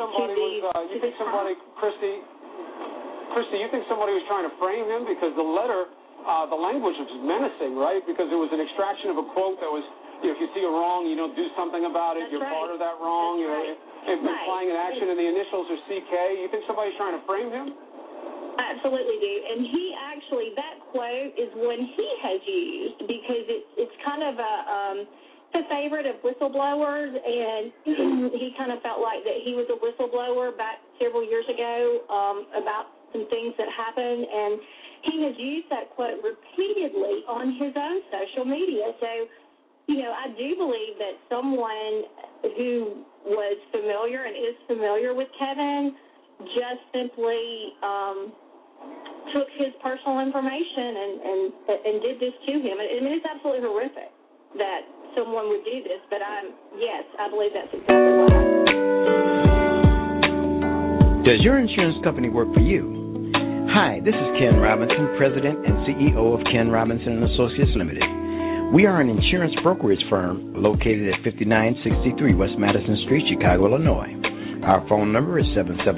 Christy, you think somebody was trying to frame him? Because the letter, the language was menacing, right? Because it was an extraction of a quote that was, if you see a wrong, do something about it. You're part of that wrong. Implying an action, and the initials are CK. You think somebody's trying to frame him? Absolutely do. And he actually, that quote is one he has used because it's kind of a favorite of whistleblowers, and he kind of felt like that he was a whistleblower back several years ago about some things that happened, and he has used that quote repeatedly on his own social media. So, I do believe that someone who was familiar and is familiar with Kevin just simply took his personal information and did this to him. It's absolutely horrific that someone would do this, but yes, I believe that's exactly what happened. Does your insurance company work for you? Hi, this is Ken Robinson, President and CEO of Ken Robinson & Associates Limited. We are an insurance brokerage firm located at 5963 West Madison Street, Chicago, Illinois. Our phone number is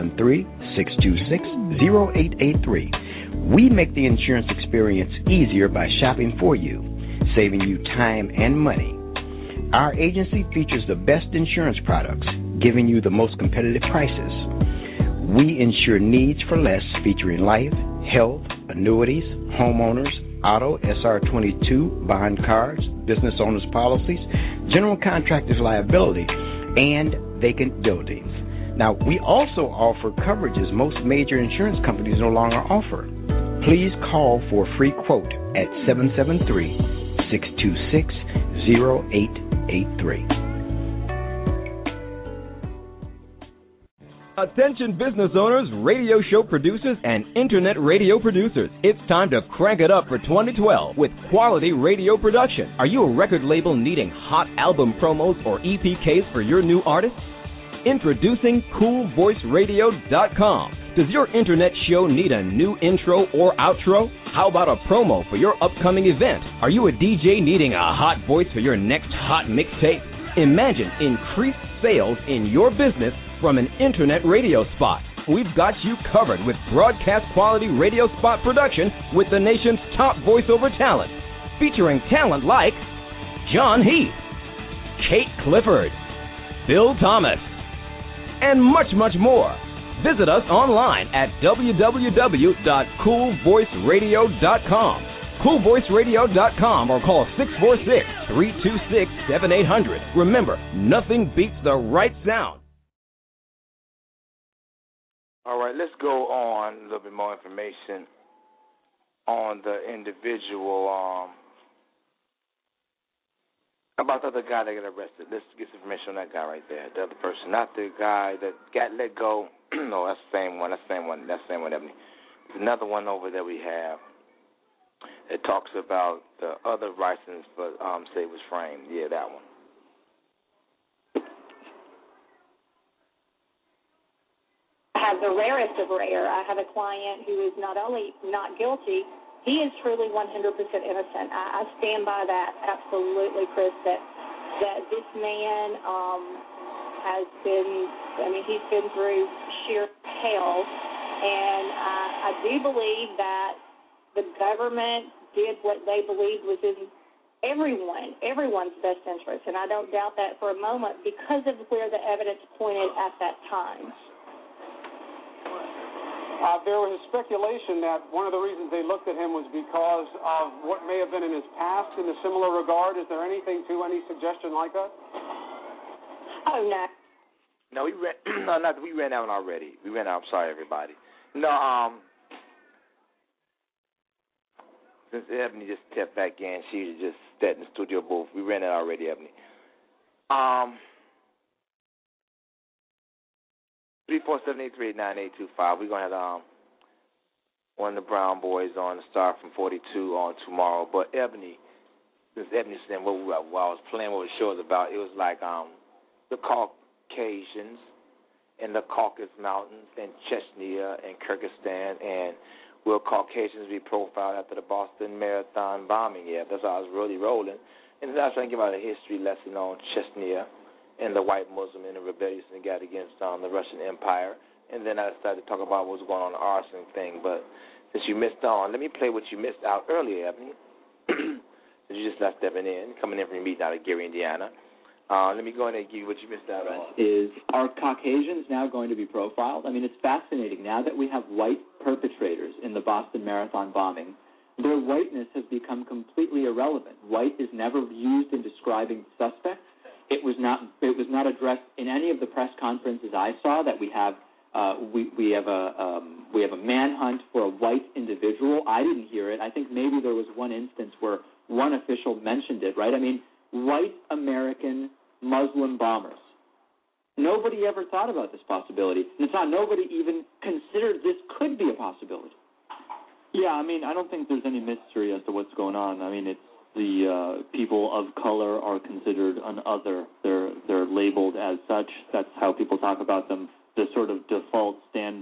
773-626-0883. We make the insurance experience easier by shopping for you, saving you time and money. Our agency features the best insurance products, giving you the most competitive prices. We insure needs for less, featuring life, health, annuities, homeowners, auto, SR22, bond cards, business owners policies, general contractors liability, and vacant buildings. Now, we also offer coverages most major insurance companies no longer offer. Please call for a free quote at 773-626-0883. Attention business owners, radio show producers, and internet radio producers. It's time to crank it up for 2012 with quality radio production. Are you a record label needing hot album promos or EPKs for your new artists? Introducing CoolVoiceRadio.com. Does your internet show need a new intro or outro? How about a promo for your upcoming event? Are you a DJ needing a hot voice for your next hot mixtape? Imagine increased sales in your business from an internet radio spot. We've got you covered with broadcast quality radio spot production with the nation's top voiceover talent, featuring talent like John Heath, Kate Clifford, Bill Thomas, and much, much more. Visit us online at www.coolvoiceradio.com, coolvoiceradio.com, or call 646-326-7800. Remember, nothing beats the right sound. All right, let's go on a little bit more information on the individual, about the other guy that got arrested. Let's get some information on that guy right there, the other person, not the guy that got let go. No, that's the same one, Ebony. There's another one over there we have. It talks about the other license for say it was framed. Yeah, that one. I have the rarest of rare. I have a client who is not only not guilty, he is truly 100% innocent. I stand by that absolutely, Chris, that this man has been, he's been through sheer hell, and I do believe that the government did what they believed was in everyone's best interest, and I don't doubt that for a moment because of where the evidence pointed at that time. There was speculation that one of the reasons they looked at him was because of what may have been in his past in a similar regard. Is there any suggestion like that? Oh, no. No, we ran that one already. We ran out. I'm sorry, everybody. No, since Ebony just stepped back in, she was just sat in the studio booth. We ran it already, Ebony. 347-838-9825. We're going to have one of the Brown boys on the Star from 42 on tomorrow. But Ebony, since Ebony said what I was playing, what the show was about, it was like the Caucasians in the Caucasus Mountains and Chechnya and Kyrgyzstan, and will Caucasians be profiled after the Boston Marathon bombing? Yeah, that's how I was really rolling. And then I was trying to give out a history lesson on Chechnya and the white Muslim and the rebellion that got against the Russian Empire. And then I started to talk about what was going on, the arson thing. But since you missed on, let me play what you missed out earlier, Ebony. Since you just left stepping in, coming in from your meeting out of Gary, Indiana. Let me go in and give you what you missed out on. Are Caucasians now going to be profiled? I mean, it's fascinating. Now that we have white perpetrators in the Boston Marathon bombing, their whiteness has become completely irrelevant. White is never used in describing suspects. It was not addressed in any of the press conferences I saw that we have we have a manhunt for a white individual. I didn't hear it. I think maybe there was one instance where one official mentioned it, right? I mean, white American Muslim bombers. Nobody ever thought about this possibility. Nobody even considered this could be a possibility. Yeah, I mean, I don't think there's any mystery as to what's going on. I mean, it's the people of color are considered an other. They're labeled as such. That's how people talk about them. The sort of default standard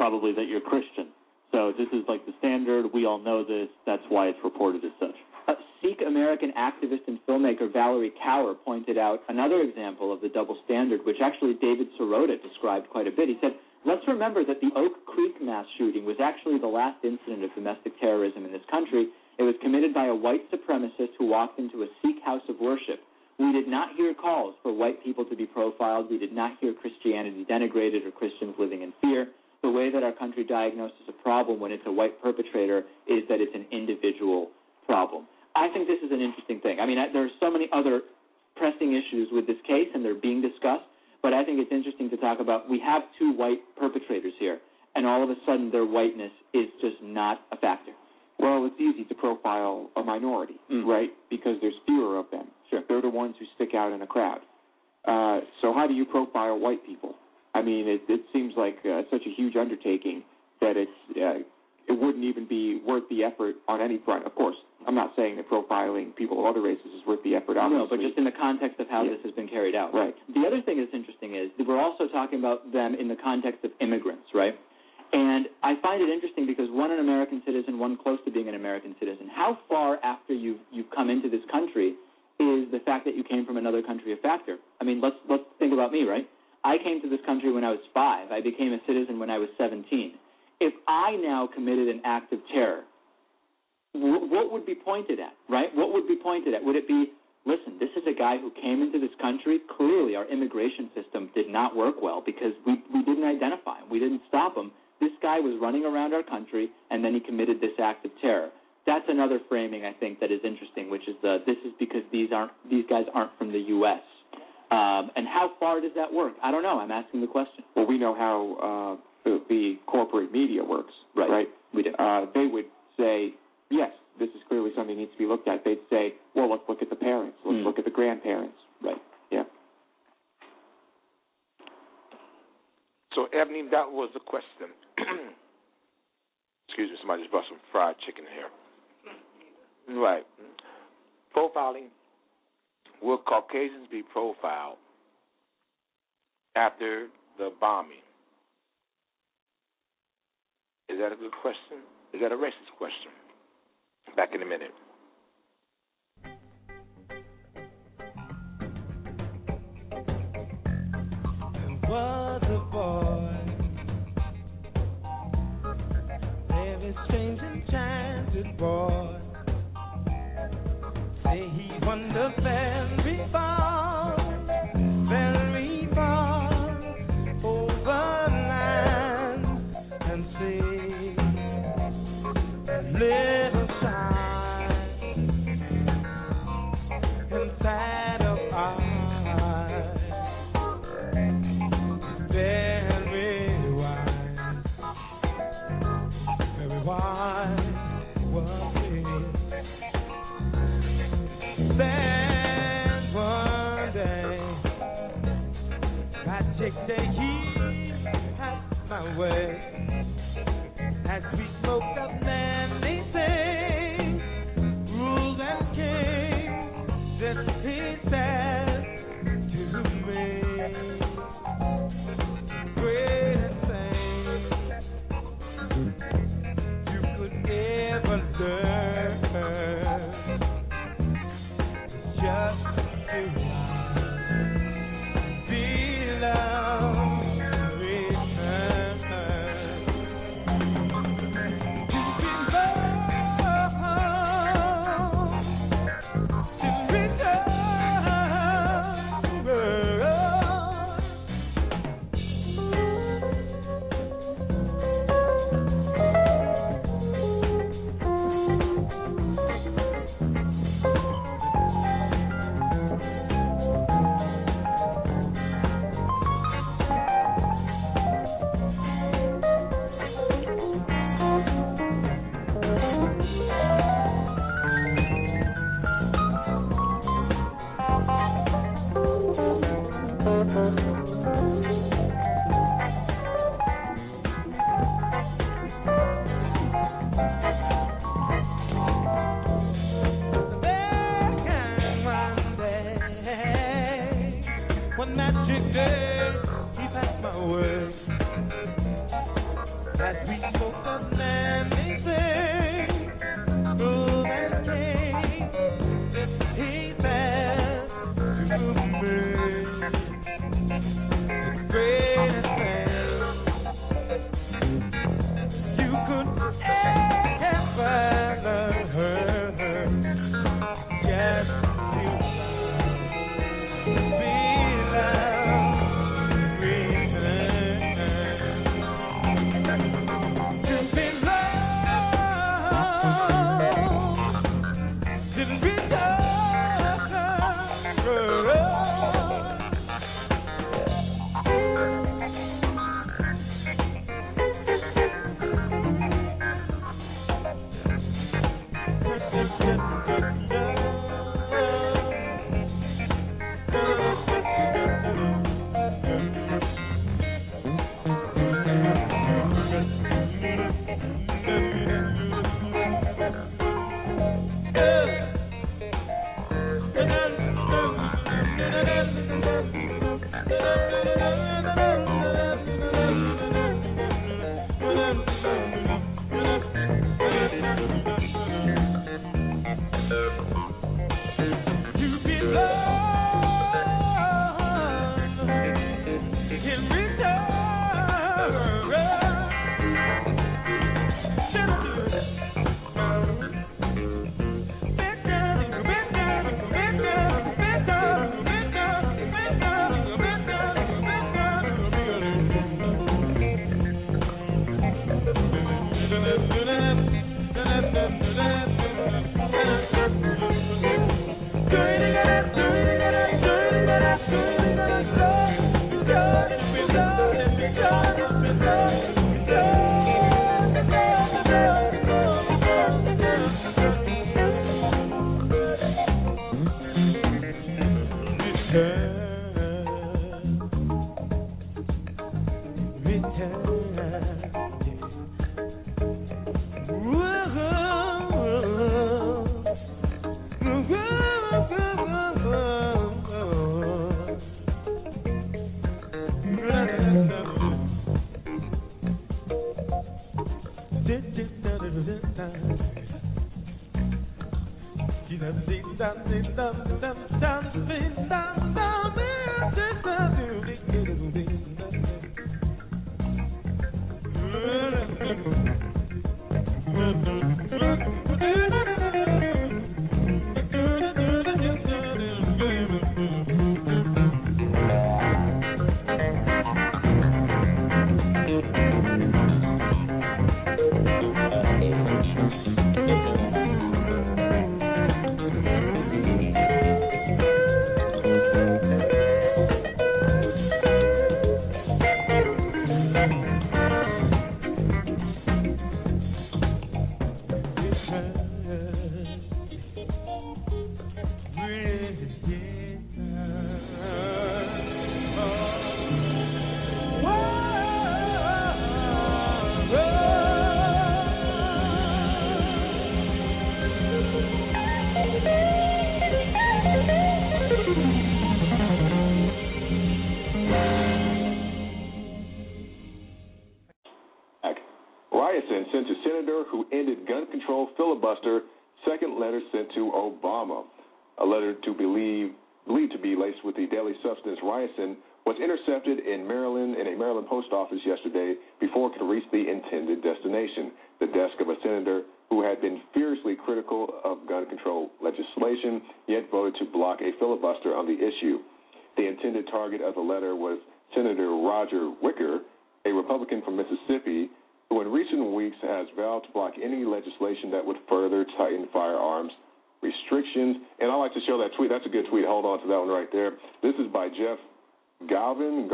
probably that you're Christian. So this is like the standard. We all know this. That's why it's reported as such. Sikh American activist and filmmaker Valerie Kaur pointed out another example of the double standard, which actually David Sirota described quite a bit. He said, let's remember that the Oak Creek mass shooting was actually the last incident of domestic terrorism in this country. It was committed by a white supremacist who walked into a Sikh house of worship. We did not hear calls for white people to be profiled. We did not hear Christianity denigrated or Christians living in fear. The way that our country diagnoses a problem when it's a white perpetrator is that it's an individual problem. I think this is an interesting thing. I mean, there are so many other pressing issues with this case, and they're being discussed, but I think it's interesting to talk about we have two white perpetrators here, and all of a sudden their whiteness is just not a factor. Well, it's easy to profile a minority, right, because there's fewer of them. Sure. They're the ones who stick out in a crowd. So how do you profile white people? I mean, it seems like such a huge undertaking that it wouldn't even be worth the effort on any front. Of course, I'm not saying that profiling people of other races is worth the effort, obviously. No, but just in the context of how this has been carried out. Right. The other thing that's interesting is that we're also talking about them in the context of immigrants, right? And I find it interesting because one an American citizen, one close to being an American citizen. How far after you've come into this country is the fact that you came from another country a factor? I mean, let's think about me, right? I came to this country when I was 5. I became a citizen when I was 17. If I now committed an act of terror, what would be pointed at, right? What would be pointed at? Would it be, listen, this is a guy who came into this country. Clearly our immigration system did not work well because we didn't identify him. We didn't stop him. This guy was running around our country, and then he committed this act of terror. That's another framing, I think, that is interesting, which is this is because these guys aren't from the U.S. And how far does that work? I don't know. I'm asking the question. Well, we know how the corporate media works, right? We do. They would say, yes, this is clearly something that needs to be looked at. They'd say, well, let's look at the parents. Let's look at the grandparents. Right. Yeah. So, Ebony, that was the question. Excuse me, somebody just brought some fried chicken here. Right. Profiling. Will Caucasians be profiled after the bombing? Is that a good question? Is that a racist question? Back in a minute. Was a boy, very strange enchanted boy. Say he wondered very far over land and sea. Little shine inside of our eyes. Very wise was he. Then one day, magic day he passed my way. As we smoked up manly things, rules and kings, just he said to me. Sent to Senator who ended gun control filibuster, second letter sent to Obama. A letter believed to be laced with the deadly substance ricin was intercepted in a Maryland post office yesterday before it could reach the intended destination, the desk of a senator who had been fiercely critical of gun control legislation, yet voted to block a filibuster on the issue. The intended target of the letter was Senator Roger Wicker, a Republican from Mississippi, who in recent weeks has vowed to block any legislation that would further tighten firearms restrictions. And I like to show that tweet. That's a good tweet. Hold on to that one right there. This is by Jeff Galvin.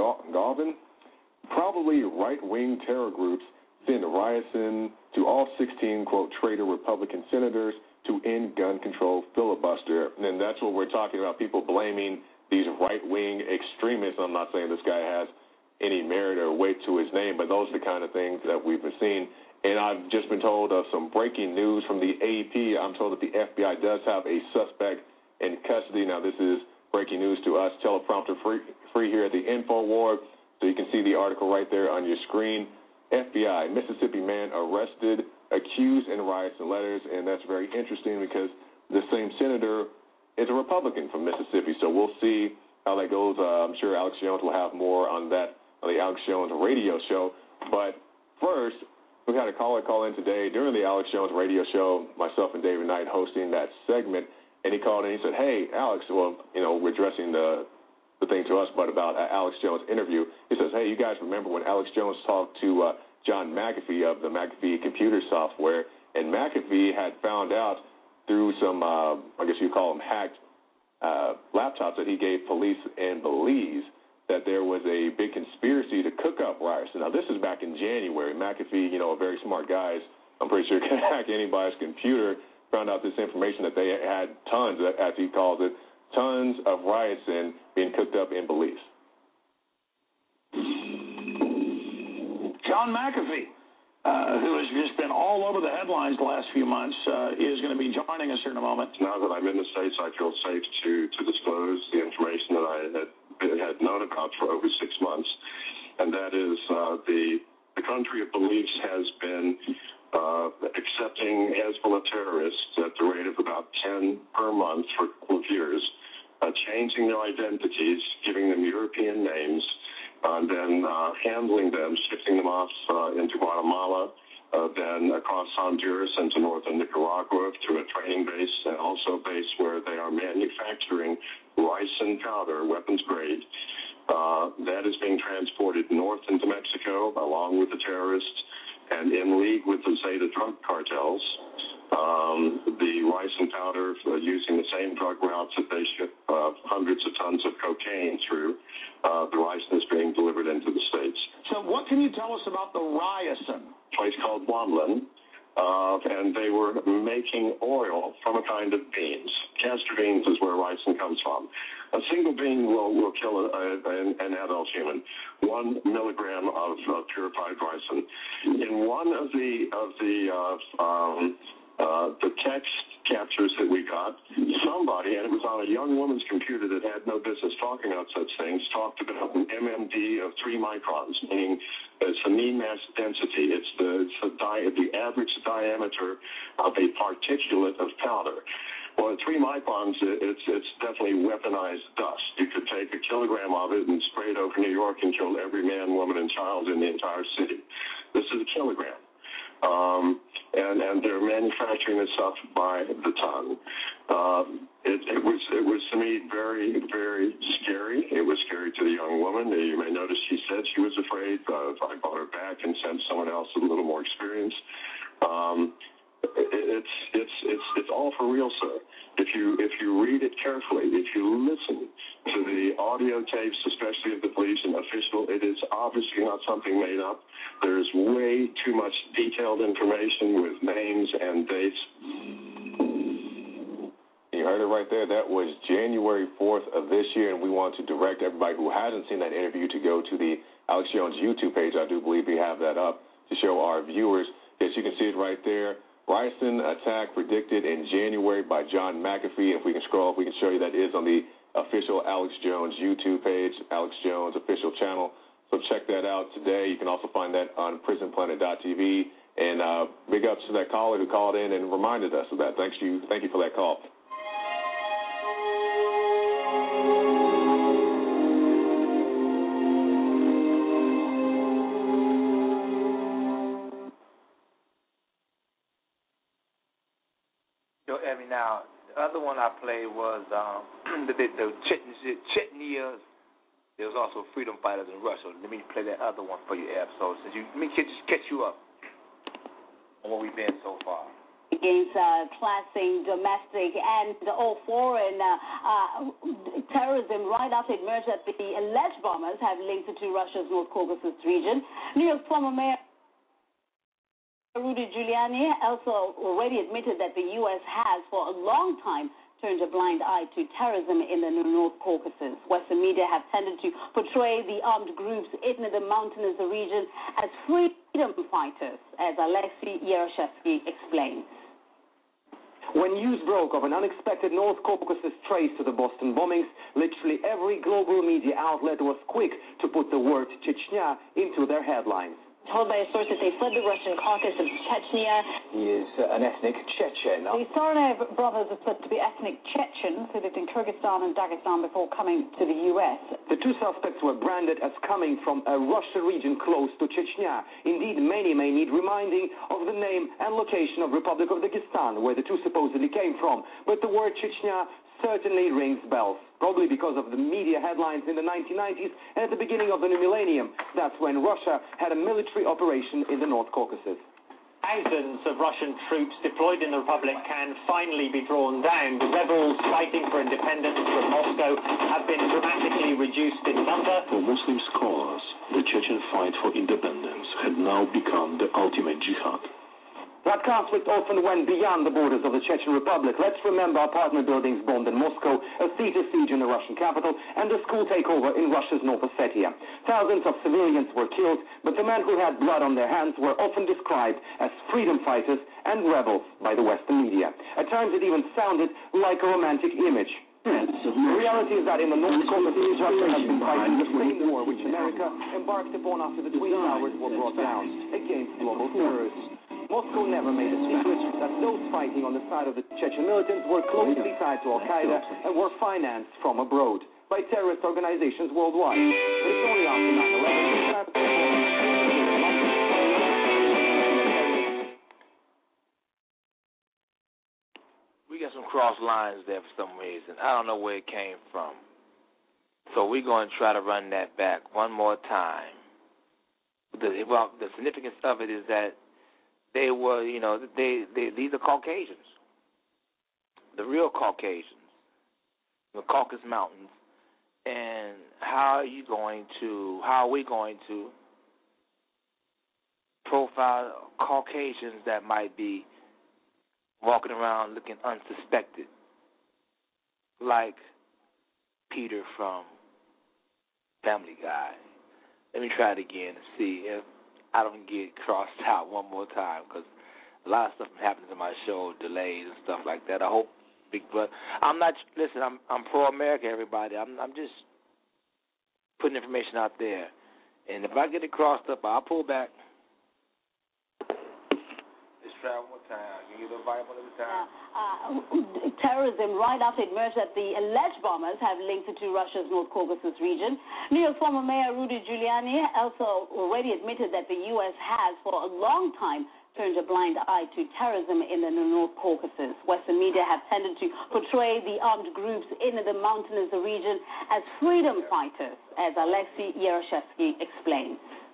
Probably right-wing terror groups send ricin to all 16, quote, traitor Republican senators to end gun control filibuster. And that's what we're talking about, people blaming these right-wing extremists. I'm not saying this guy has any merit or weight to his name, but those are the kind of things that we've been seeing. And I've just been told of some breaking news from the AP. I'm told that the FBI does have a suspect in custody. Now, this is breaking news to us. Teleprompter free here at the InfoWar, so you can see the article right there on your screen. FBI, Mississippi man arrested, accused in riots and letters, and that's very interesting because the same senator is a Republican from Mississippi, so we'll see how that goes. I'm sure Alex Jones will have more on that on the Alex Jones radio show, but first, we had a caller call in today during the Alex Jones radio show, myself and David Knight hosting that segment, and he called in and he said, hey, Alex, well, we're addressing the thing to us, but about Alex Jones' interview. He says, hey, you guys remember when Alex Jones talked to John McAfee of the McAfee computer software, and McAfee had found out through some, I guess you call them hacked laptops that he gave police in Belize that there was a big conspiracy to cook up Ryerson. Now, this is back in January. McAfee, a very smart guy, I'm pretty sure can hack anybody's computer, found out this information that they had tons, as he calls it, tons of Ryerson being cooked up in Belize. John McAfee, who has just been all over the headlines the last few months, is going to be joining us here in a moment. Now that I'm in the States, I feel safe to disclose the information that I had known about for over 6 months, and that is the country of Belize has been accepting Hezbollah terrorists at the rate of about 10 per month for a couple of years, changing their identities, giving them European names, and then handling them, shifting them off into Guatemala, then across Honduras into northern Nicaragua to a training base, and also a base where they are manufacturing ricin powder, weapons grade. That is being transported north into Mexico along with the terrorists and in league with the Zeta drug cartels. The ricin powder, using the same drug routes that they ship hundreds of tons of cocaine through, the ricin is being delivered into the States. So what can you tell us about the ricin? A place called Wamlin, and they were making oil from a kind of beans. Castor beans is where ricin comes from. A single bean will kill an adult human. 1 milligram of purified ricin. In one of the text captures that we got, somebody, and it was on a young woman's computer that had no business talking about such things, talked about an MMD of 3 microns, meaning it's the mean mass density. It's the average diameter of a particulate of powder. Well, at 3 microns, it's definitely weaponized dust. You could take a kilogram of it and spray it over New York and kill every man, woman, and child in the entire city. This is a kilogram. And they're manufacturing this stuff by the ton. It was to me very, very scary. It was scary to the young woman. You may notice she said she was afraid. I brought her back and sent someone else with a little more experience. It's all for real, sir. If you read it carefully, if you listen to the audio tapes, especially of the police and official, it is obviously not something made up. There's way too much detailed information with names and dates. You heard it right there. That was January 4th of this year, and we want to direct everybody who hasn't seen that interview to go to the Alex Jones YouTube page. I do believe we have that up to show our viewers. Yes, you can see it right there. Ricin attack predicted in January by John McAfee. If we can scroll up, we can show you that is on the official Alex Jones YouTube page, Alex Jones official channel. So check that out today. You can also find that on prisonplanet.tv. And big ups to that caller who called in and reminded us of that. Thank you for that call. Now, the other one I played was the Chechnyas. There was also freedom fighters in Russia. Let me play that other one for you, Ab. So since let me just catch you up on where we've been so far. Against classing domestic and all foreign terrorism right after it emerged that the alleged bombers have links to Russia's North Caucasus region. New York's former mayor Rudy Giuliani also already admitted that the U.S. has, for a long time, turned a blind eye to terrorism in the North Caucasus. Western media have tended to portray the armed groups in the mountainous region as freedom fighters, as Alexei Yaroshevsky explains. When news broke of an unexpected North Caucasus trace to the Boston bombings, literally every global media outlet was quick to put the word Chechnya into their headlines. Told by a source that they fled the Russian Caucasus of Chechnya. He is an ethnic Chechen. The Tsarnaev brothers are said to be ethnic Chechens who lived in Kyrgyzstan and Dagestan before coming to the U.S. The two suspects were branded as coming from a Russian region close to Chechnya. Indeed, many may need reminding of the name and location of Republic of Dagestan, where the two supposedly came from. But the word Chechnya certainly rings bells, probably because of the media headlines in the 1990s and at the beginning of the new millennium. That's when Russia had a military operation in the North Caucasus. Thousands of Russian troops deployed in the Republic can finally be drawn down. The rebels fighting for independence from Moscow have been dramatically reduced in number. For Muslim scholars, the Chechen fight for independence had now become the ultimate jihad. That conflict often went beyond the borders of the Chechen Republic. Let's remember apartment buildings bombed in Moscow, a theater siege in the Russian capital, and a school takeover in Russia's North Ossetia. Thousands of civilians were killed, but the men who had blood on their hands were often described as freedom fighters and rebels by the Western media. At times it even sounded like a romantic image. The reality is that in the North Caucasus, Russia has been fighting the same war which America embarked upon after the Twin Towers were brought down against global terrorism. Moscow never made a secret that those fighting on the side of the Chechen militants were closely tied to Al-Qaeda and were financed from abroad by terrorist organizations worldwide. But it's only after 9/11 We got some cross lines there for some reason. I don't know where it came from. So we're going to try to run that back one more time. The significance of it is that they were, these are Caucasians, the real Caucasians, the Caucasus Mountains. And how are we going to profile Caucasians that might be walking around looking unsuspected, like Peter from Family Guy? Let me try it again and see if I don't get crossed out one more time, because a lot of stuff happens in my show, delays and stuff like that. I hope, Big Brother. I'm pro-America, everybody. I'm just putting information out there. And if I get it crossed up, I'll pull back. Let's try one more time. Can you get the Bible at a time? Terrorism, right after it emerged that the alleged bombers have links to Russia's North Caucasus region. New York former Mayor Rudy Giuliani also already admitted that the U.S. has, for a long time, turned a blind eye to terrorism in the North Caucasus. Western media have tended to portray the armed groups in the mountainous region as freedom fighters, as Alexei Yeroshevsky explains.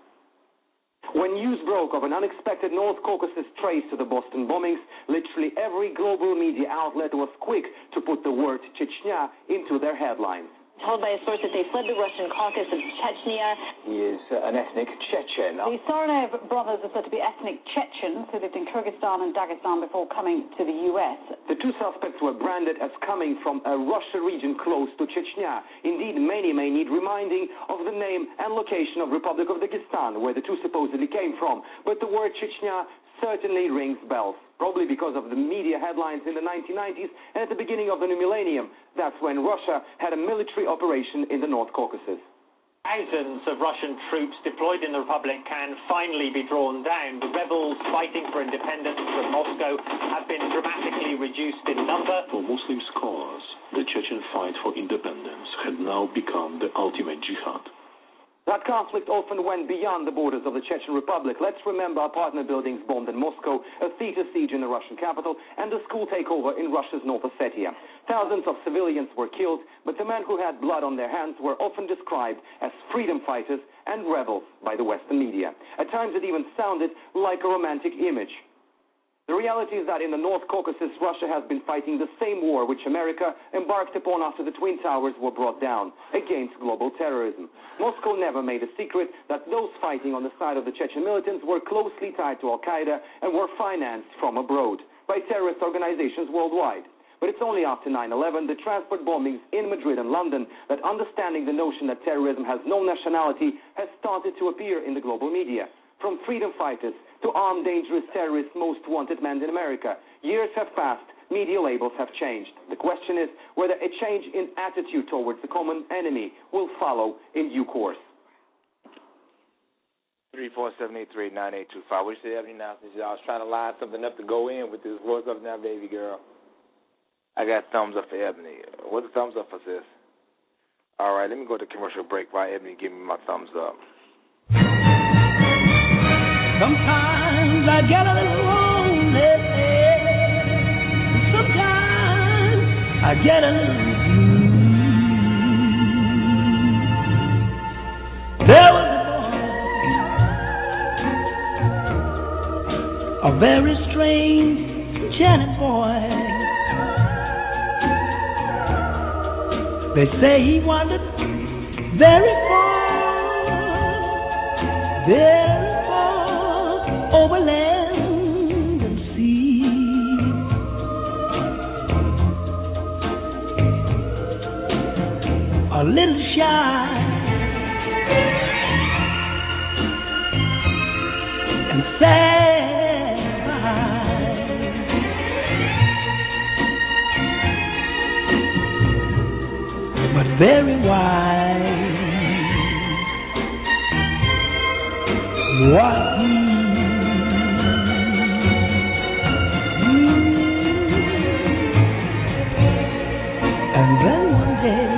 When news broke of an unexpected North Caucasus trace to the Boston bombings, literally every global media outlet was quick to put the word Chechnya into their headlines. Told by a source that they fled the Russian Caucasus of Chechnya. He is an ethnic Chechen. The Tsarnaev brothers are said to be ethnic Chechens who lived in Kyrgyzstan and Dagestan before coming to the U.S. The two suspects were branded as coming from a Russian region close to Chechnya. Indeed, many may need reminding of the name and location of Republic of Dagestan, where the two supposedly came from. But the word Chechnya certainly rings bells, probably because of the media headlines in the 1990s and at the beginning of the new millennium. That's when Russia had a military operation in the North Caucasus. Thousands of Russian troops deployed in the Republic can finally be drawn down. The rebels fighting for independence from Moscow have been dramatically reduced in number. For Muslim scholars, the Chechen fight for independence had now become the ultimate jihad. That conflict often went beyond the borders of the Chechen Republic. Let's remember apartment buildings bombed in Moscow, a theater siege in the Russian capital, and a school takeover in Russia's North Ossetia. Thousands of civilians were killed, but the men who had blood on their hands were often described as freedom fighters and rebels by the Western media. At times it even sounded like a romantic image. The reality is that in the North Caucasus, Russia has been fighting the same war which America embarked upon after the Twin Towers were brought down against global terrorism. Moscow never made a secret that those fighting on the side of the Chechen militants were closely tied to Al-Qaeda and were financed from abroad by terrorist organizations worldwide. But it's only after 9/11, the transport bombings in Madrid and London, that understanding the notion that terrorism has no nationality has started to appear in the global media. From freedom fighters to armed dangerous terrorists most wanted men in America. Years have passed, media labels have changed. The question is whether a change in attitude towards the common enemy will follow in due course. 347-838-9825. What you say, Ebony, now? Since I was trying to line something up to go in with this. What's up now, baby girl? I got thumbs up for Ebony. What's the thumbs up for, sis? All right, let me go to commercial break while Ebony give me my thumbs up. Sometimes I get a little lonely. Sometimes I get a little blue. There was a very strange enchanted boy. They say he wandered very far, very far over land and sea. A little shy and sad, but very wise. What and then one day,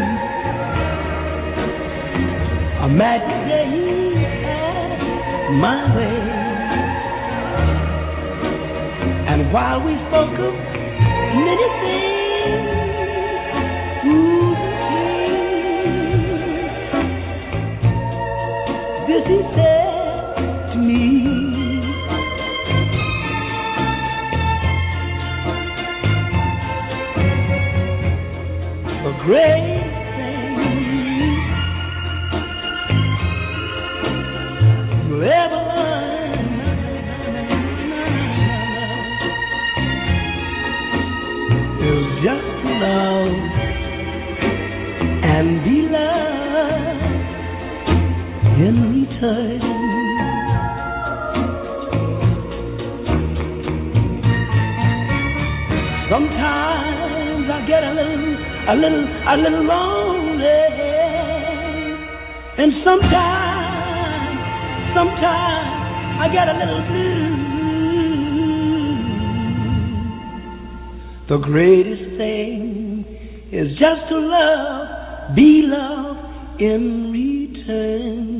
a magic day had my way, and while we spoke of many things, this he said to me: the great thing you ever learn is just to love and be loved in return. Sometimes I get a little lonely, and sometimes I get a little blue. The greatest thing is just to love, be loved in return.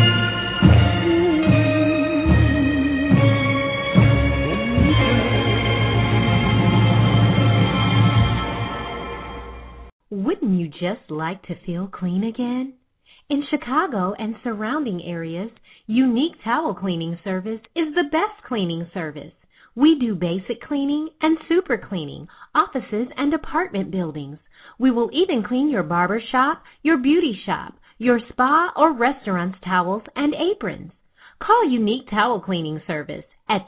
Wouldn't you just like to feel clean again? In Chicago and surrounding areas, Unique Towel Cleaning Service is the best cleaning service. We do basic cleaning and super cleaning, offices and apartment buildings. We will even clean your barber shop, your beauty shop, your spa or restaurant's towels and aprons. Call Unique Towel Cleaning Service at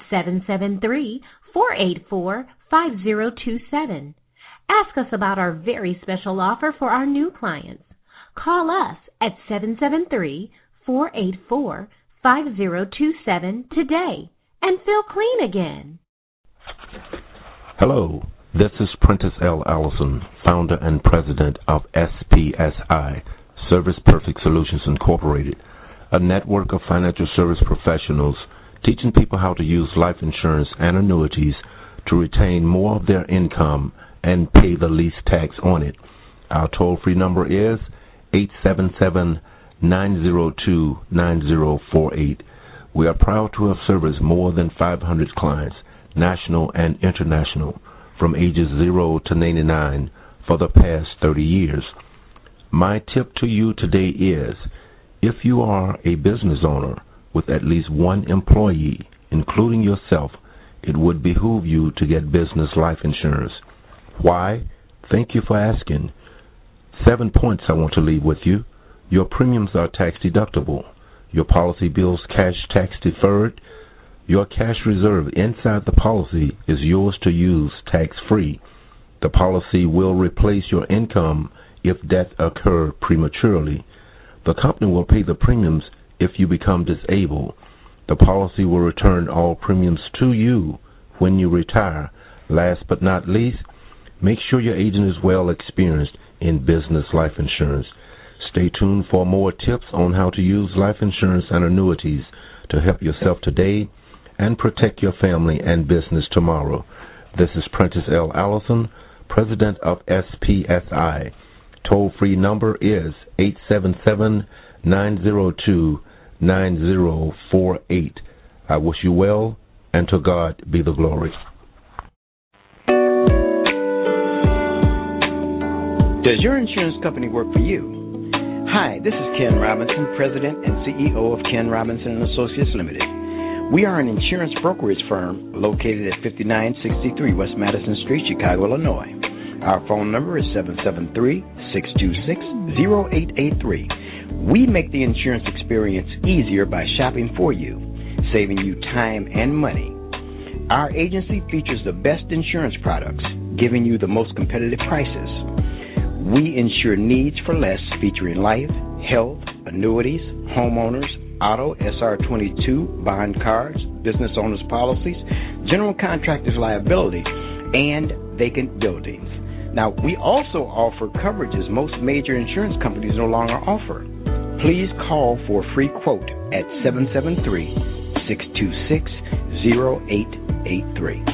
773-484-5027. Ask us about our very special offer for our new clients. Call us at 773-484-5027 today and feel clean again. Hello, this is Prentice L. Allison, founder and president of SPSI, Service Perfect Solutions Incorporated, a network of financial service professionals teaching people how to use life insurance and annuities to retain more of their income and pay the least tax on it. Our toll-free number is 877-902-9048. We are proud to have serviced more than 500 clients, national and international, from ages 0 to 99 for the past 30 years. My tip to you today is, if you are a business owner with at least one employee, including yourself, it would behoove you to get business life insurance. Why? Thank you for asking. 7 points I want to leave with you. Your premiums are tax deductible. Your policy bills cash tax deferred. Your cash reserve inside the policy is yours to use tax free. The policy will replace your income if death occurs prematurely. The company will pay the premiums if you become disabled. The policy will return all premiums to you when you retire. Last but not least, make sure your agent is well experienced in business life insurance. Stay tuned for more tips on how to use life insurance and annuities to help yourself today and protect your family and business tomorrow. This is Prentice L. Allison, President of SPSI. Toll-free number is 877-902-9048. I wish you well, and to God be the glory. Does your insurance company work for you? Hi, this is Ken Robinson, President and CEO of Ken Robinson & Associates Limited. We are an insurance brokerage firm located at 5963 West Madison Street, Chicago, Illinois. Our phone number is 773-626-0883. We make the insurance experience easier by shopping for you, saving you time and money. Our agency features the best insurance products, giving you the most competitive prices. We insure needs for less, featuring life, health, annuities, homeowners, auto, SR22, bond cards, business owners policies, general contractors liability, and vacant buildings. Now, we also offer coverages most major insurance companies no longer offer. Please call for a free quote at 773-626-0883.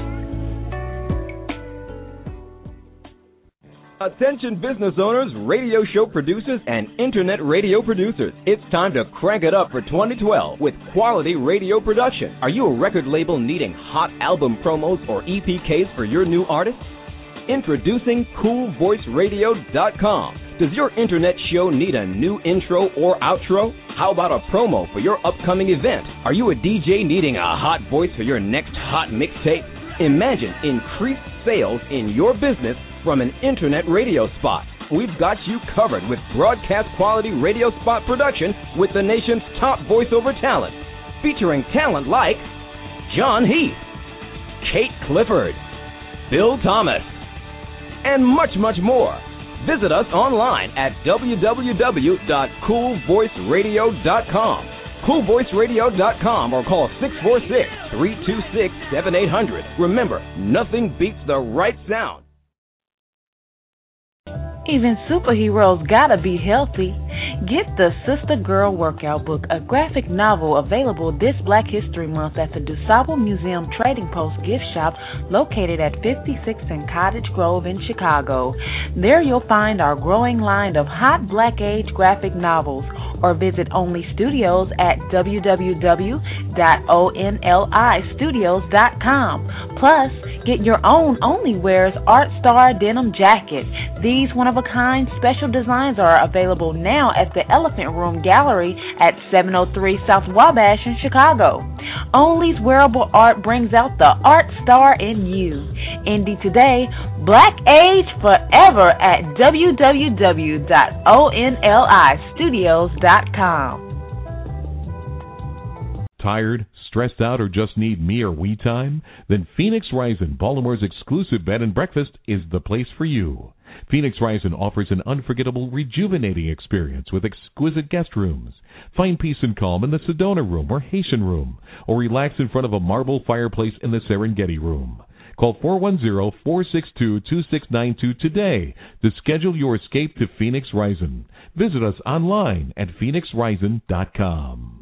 Attention business owners, radio show producers, and internet radio producers. It's time to crank it up for 2012 with quality radio production. Are you a record label needing hot album promos or EPKs for your new artist? Introducing CoolVoiceRadio.com. Does your internet show need a new intro or outro? How about a promo for your upcoming event? Are you a DJ needing a hot voice for your next hot mixtape? Imagine increased sales in your business from an internet radio spot. We've got you covered with broadcast quality radio spot production with the nation's top voiceover talent, featuring talent like John Heath, Kate Clifford, Bill Thomas, and much, much more. Visit us online at www.coolvoiceradio.com, coolvoiceradio.com, or call 646-326-7800. Remember, nothing beats the right sound. Even superheroes gotta be healthy. Get the Sister Girl Workout Book, a graphic novel available this Black History Month at the DuSable Museum Trading Post gift shop located at 56 in Cottage Grove in Chicago. There you'll find our growing line of hot Black Age graphic novels, or visit Only Studios at www.onlistudios.com. Plus, get your own Onlywear's Art Star denim jacket. These one-of-a-kind special designs are available now at the Elephant Room Gallery at 703 South Wabash in Chicago. Only's wearable art brings out the art star in you. Indie today, Black Age forever at www.onlistudios.com. Tired, stressed out, or just need me or we time? Then Phoenix Rising, Baltimore's exclusive bed and breakfast, is the place for you. Phoenix Rising offers an unforgettable, rejuvenating experience with exquisite guest rooms. Find peace and calm in the Sedona Room or Haitian Room, or relax in front of a marble fireplace in the Serengeti Room. Call 410-462-2692 today to schedule your escape to Phoenix Rising. Visit us online at phoenixrising.com.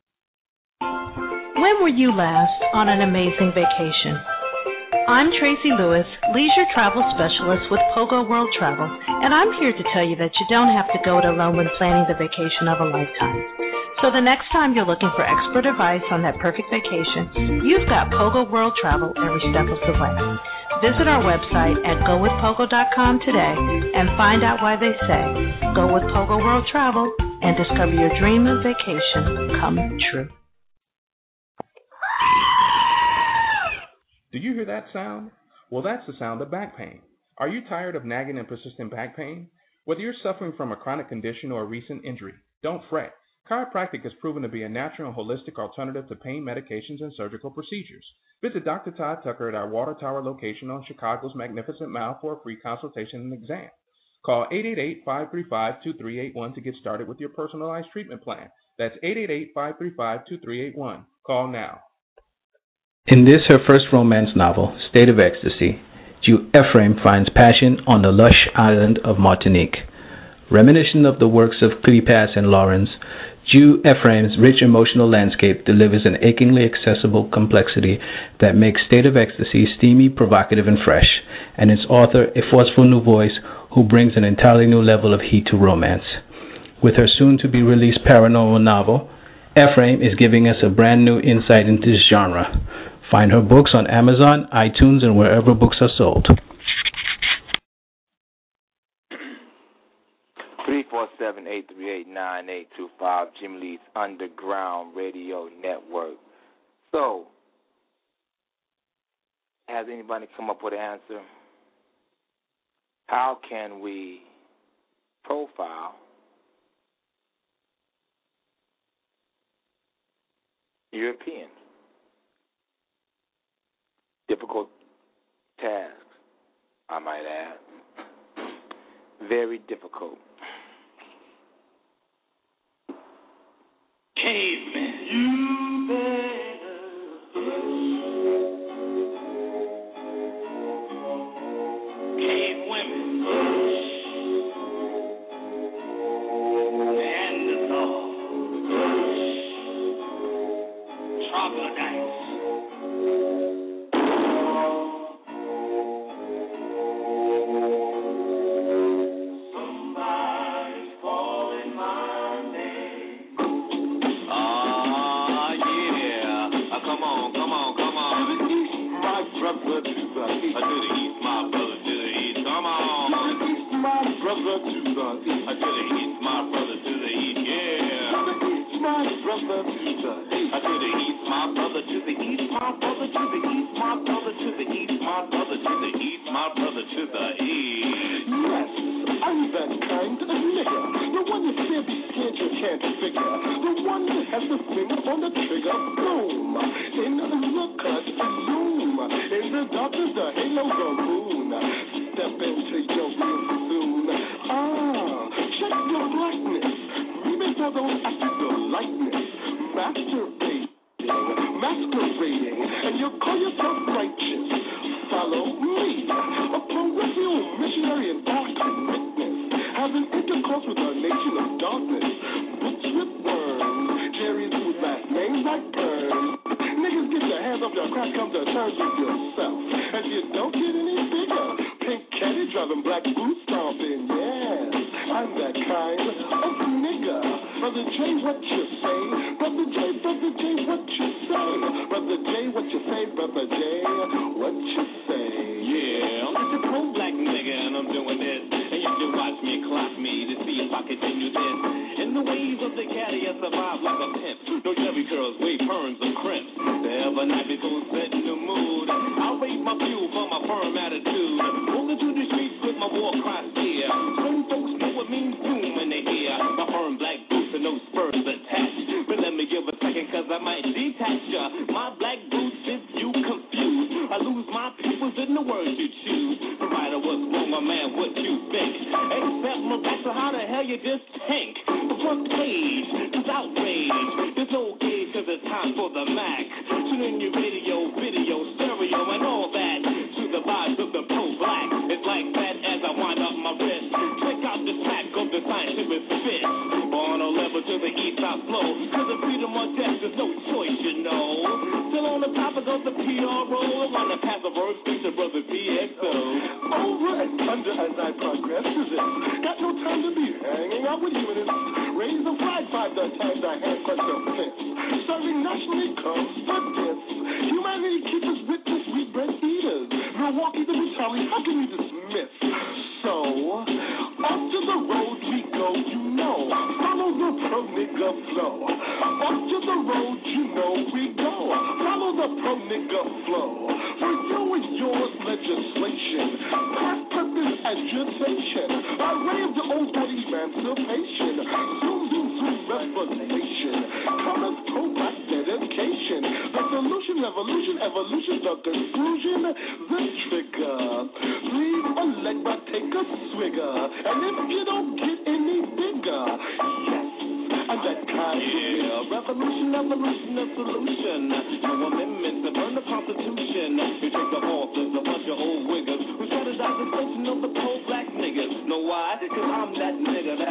When were you last on an amazing vacation? I'm Tracy Lewis, Leisure Travel Specialist with Pogo World Travel, and I'm here to tell you that you don't have to go it alone when planning the vacation of a lifetime. So the next time you're looking for expert advice on that perfect vacation, you've got Pogo World Travel every step of the way. Visit our website at gowithpogo.com today and find out why they say, go with Pogo World Travel and discover your dream of vacation come true. Do you hear that sound? Well, that's the sound of back pain. Are you tired of nagging and persistent back pain? Whether you're suffering from a chronic condition or a recent injury, don't fret. Chiropractic has proven to be a natural and holistic alternative to pain medications and surgical procedures. Visit Dr. Todd Tucker at our Water Tower location on Chicago's Magnificent Mile for a free consultation and exam. Call 888-535-2381 to get started with your personalized treatment plan. That's 888-535-2381. Call now. In this, her first romance novel, State of Ecstasy, Jude Ephraim finds passion on the lush island of Martinique. Reminiscent of the works of Cleopas and Lawrence, Jew Ephraim's rich emotional landscape delivers an achingly accessible complexity that makes State of Ecstasy steamy, provocative, and fresh, and its author a forceful new voice who brings an entirely new level of heat to romance. With her soon-to-be-released paranormal novel, Ephraim is giving us a brand new insight into this genre. Find her books on Amazon, iTunes, and wherever books are sold. 347-838-9825, Jimmy Lee's Underground Radio Network. So, has anybody come up with an answer? How can we profile Europeans? Difficult task, I might add. Very difficult. Cavemen. You better. Cave women. Neanderthal. Troglodytes. Brother to the east, I to the east, my brother to the east. Come on. To the east, my brother to the east. I to the east, my brother to the east. Yeah. To the east, my brother to the east. I to the east, my brother to the east. My brother to the east, my brother to the east. My brother to the east, my brother to the east. Yes, I'm that kind of nigga. The one you can't be scared, you can't figure. The one that has the finger on the trigger. Boom. In the cut, zoom. In the darkness, the halo, the moon. Step into your real soon. Check your blackness. Remix for those after the likeness. Masquerading, and you call yourself righteous. Follow me, a parochial missionary in art and witness, having intercourse with a nation of darkness. Books with worms, cherries with last names like Burns. Niggas, get your hands off your crack, come to terms with yourself. And you don't get any bigger. Pink caddy driving black boots stomping, yes. I'm that kind of nigga. Brother J, what you say? Brother J, what you say? Brother J, what you say? Brother J, what you say? Yeah, I'm just a pro-black nigga and I'm doing this. And you should watch me and clock me to see if I continue this. In the waves of the caddy, I survive like a pimp. No chubby curls, wave perms or crimps. The ever night before setting the mood. I'll raise my fuel for my firm attitude. Rolling through the streets with my war cry clear. Some folks know what means doom when they hear my firm black boots and no spurs attached. But let me give a second cause I might detach ya. My black boots if you confused. I lose my peoples in the words you choose. Provider what's wrong, my man, what you think? Except my back, so how the hell you just tank? The front page is outrage. There's no gauge cause it's time for the Mac. Tune in your radio, video, stereo, and all that. To the vibes of the pro-black. It's like that as I wind up my wrist. Check out the smack of the scientific fist. Born a level to the east, I flow. Cause the freedom on death, there's no choice, you know. Still on the topic of the PRO. I wanna pass the verse, speak to brother PXO. Over and under as I progress to this. Got no time to be hanging out with humanists. Raise the flag 5 times I hand crush your fist. Serving nationally comes for this. Humanity keepers witness, we bread eaters. Milwaukee the brutality, how can we dismiss? So, off to the road we go, you know. Follow the pro nigga flow. Off to the road, you know we go. Follow the pro nigga flow. For you and yours legislation. Past purpose agitation. I raved the old body emancipation. Zoom, zoom, zoom, revelation. Cometh pro-black dedication. The solution, revolution, evolution, the conclusion, the trigger. Leave a leg but take a swigger. And if you don't get any bigger, yes, I'm that kind. Yeah, revolution, evolution, a solution. No amendments to burn the Constitution. You take the authors, a bunch of old wiggers who started out the function of the pro-black niggas. Know why? Cause I'm that nigga that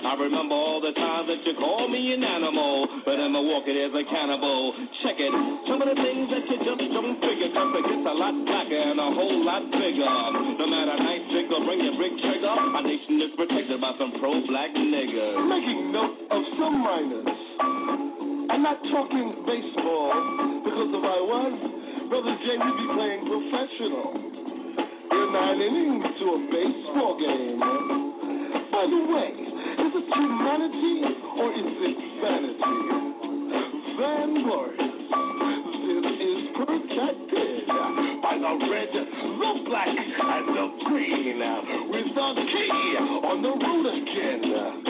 I remember all the times that you called me an animal, but in Milwaukee there's a cannibal. Check it, some of the things that you just don't figure, cause it gets a lot blacker and a whole lot bigger. No matter nice trick or bring your big trigger, our nation is protected by some pro-black niggas. Making note of some minors. I'm not talking baseball, because if I was, Brother Jay would be playing professional. There are 9 innings to a baseball game. By the way, is it humanity or is it vanity? Van Glorious, this is protected by the red, the black, and the green, with the key on the road again.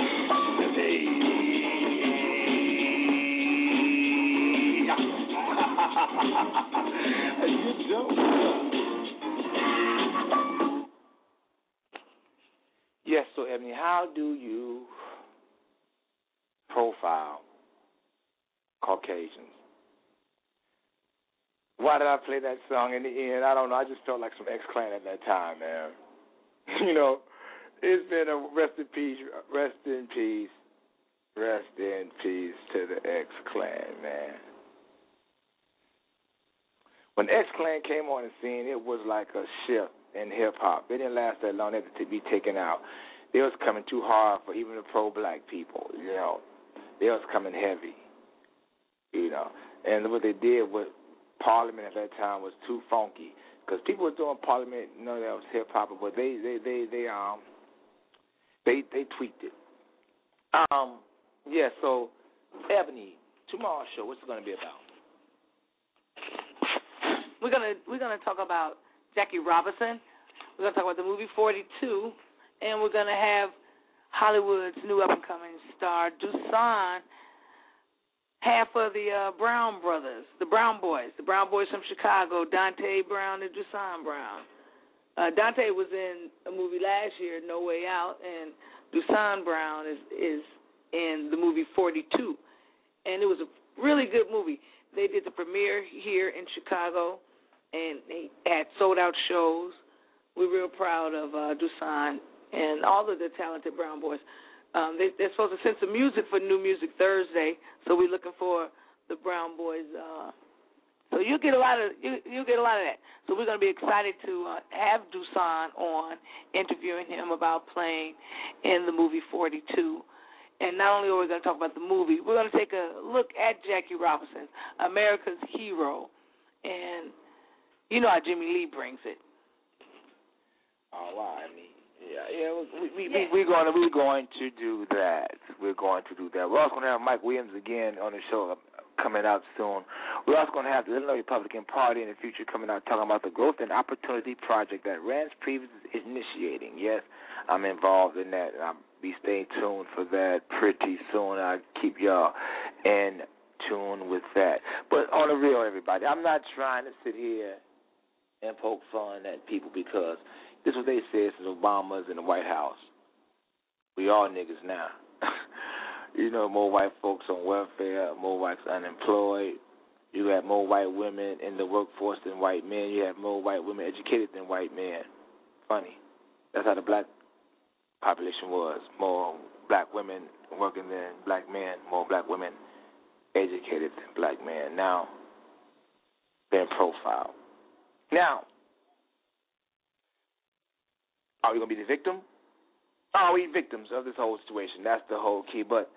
You don't. Yes, so Ebony, how do you profile Caucasians? Why did I play that song in the end? I don't know. I just felt like some X-Clan at that time, man. You know, it's been a rest in peace to the X-Clan, man. When X-Clan came on the scene, it was like a shift in hip-hop. It didn't last that long. They had to be taken out. They was coming too hard for even the pro-black people, you know. They was coming heavy, you know. And what they did with Parliament at that time was too funky, because people were doing Parliament, you know, that was hip-hop, but they tweaked it. Yeah, so, Ebony, tomorrow's show, what's it going to be about? We're gonna talk about Jackie Robinson. We're gonna talk about the movie 42, and we're gonna have Hollywood's new up-and-coming star Dusan, half of the Brown brothers, the Brown Boys from Chicago, Dante Brown and Dusan Brown. Dante was in a movie last year, No Way Out, and Dusan Brown is in the movie 42, and it was a really good movie. They did the premiere here in Chicago, and they had sold-out shows. We're real proud of Dusan and all of the talented Brown Boys. They're supposed to send some music for New Music Thursday, so we're looking for the Brown Boys. So you'll get a lot of that. So we're going to be excited to have Dusan on, interviewing him about playing in the movie 42. And not only are we going to talk about the movie, we're going to take a look at Jackie Robinson, America's hero. And you know how Jimmy Lee brings it. Oh, wow. I mean, we're going to do that. We're going to do that. We're also going to have Mike Williams again on the show coming out soon. We're also going to have the Illinois Republican Party in the future coming out talking about the Growth and Opportunity Project that Rance Previous is initiating. Yes, I'm involved in that, and I'll be staying tuned for that pretty soon. I'll keep y'all in tune with that. But on the real, everybody, I'm not trying to sit here and poke fun at people, because this is what they said since Obama's in the White House. We all niggas now. You know, more white folks on welfare, more whites unemployed. You have more white women in the workforce than white men. You have more white women educated than white men. Funny. That's how the black population was. More black women working than black men, more black women educated than black men. Now, being profiled. Now, are we going to be the victim? Are we victims of this whole situation? That's the whole key. But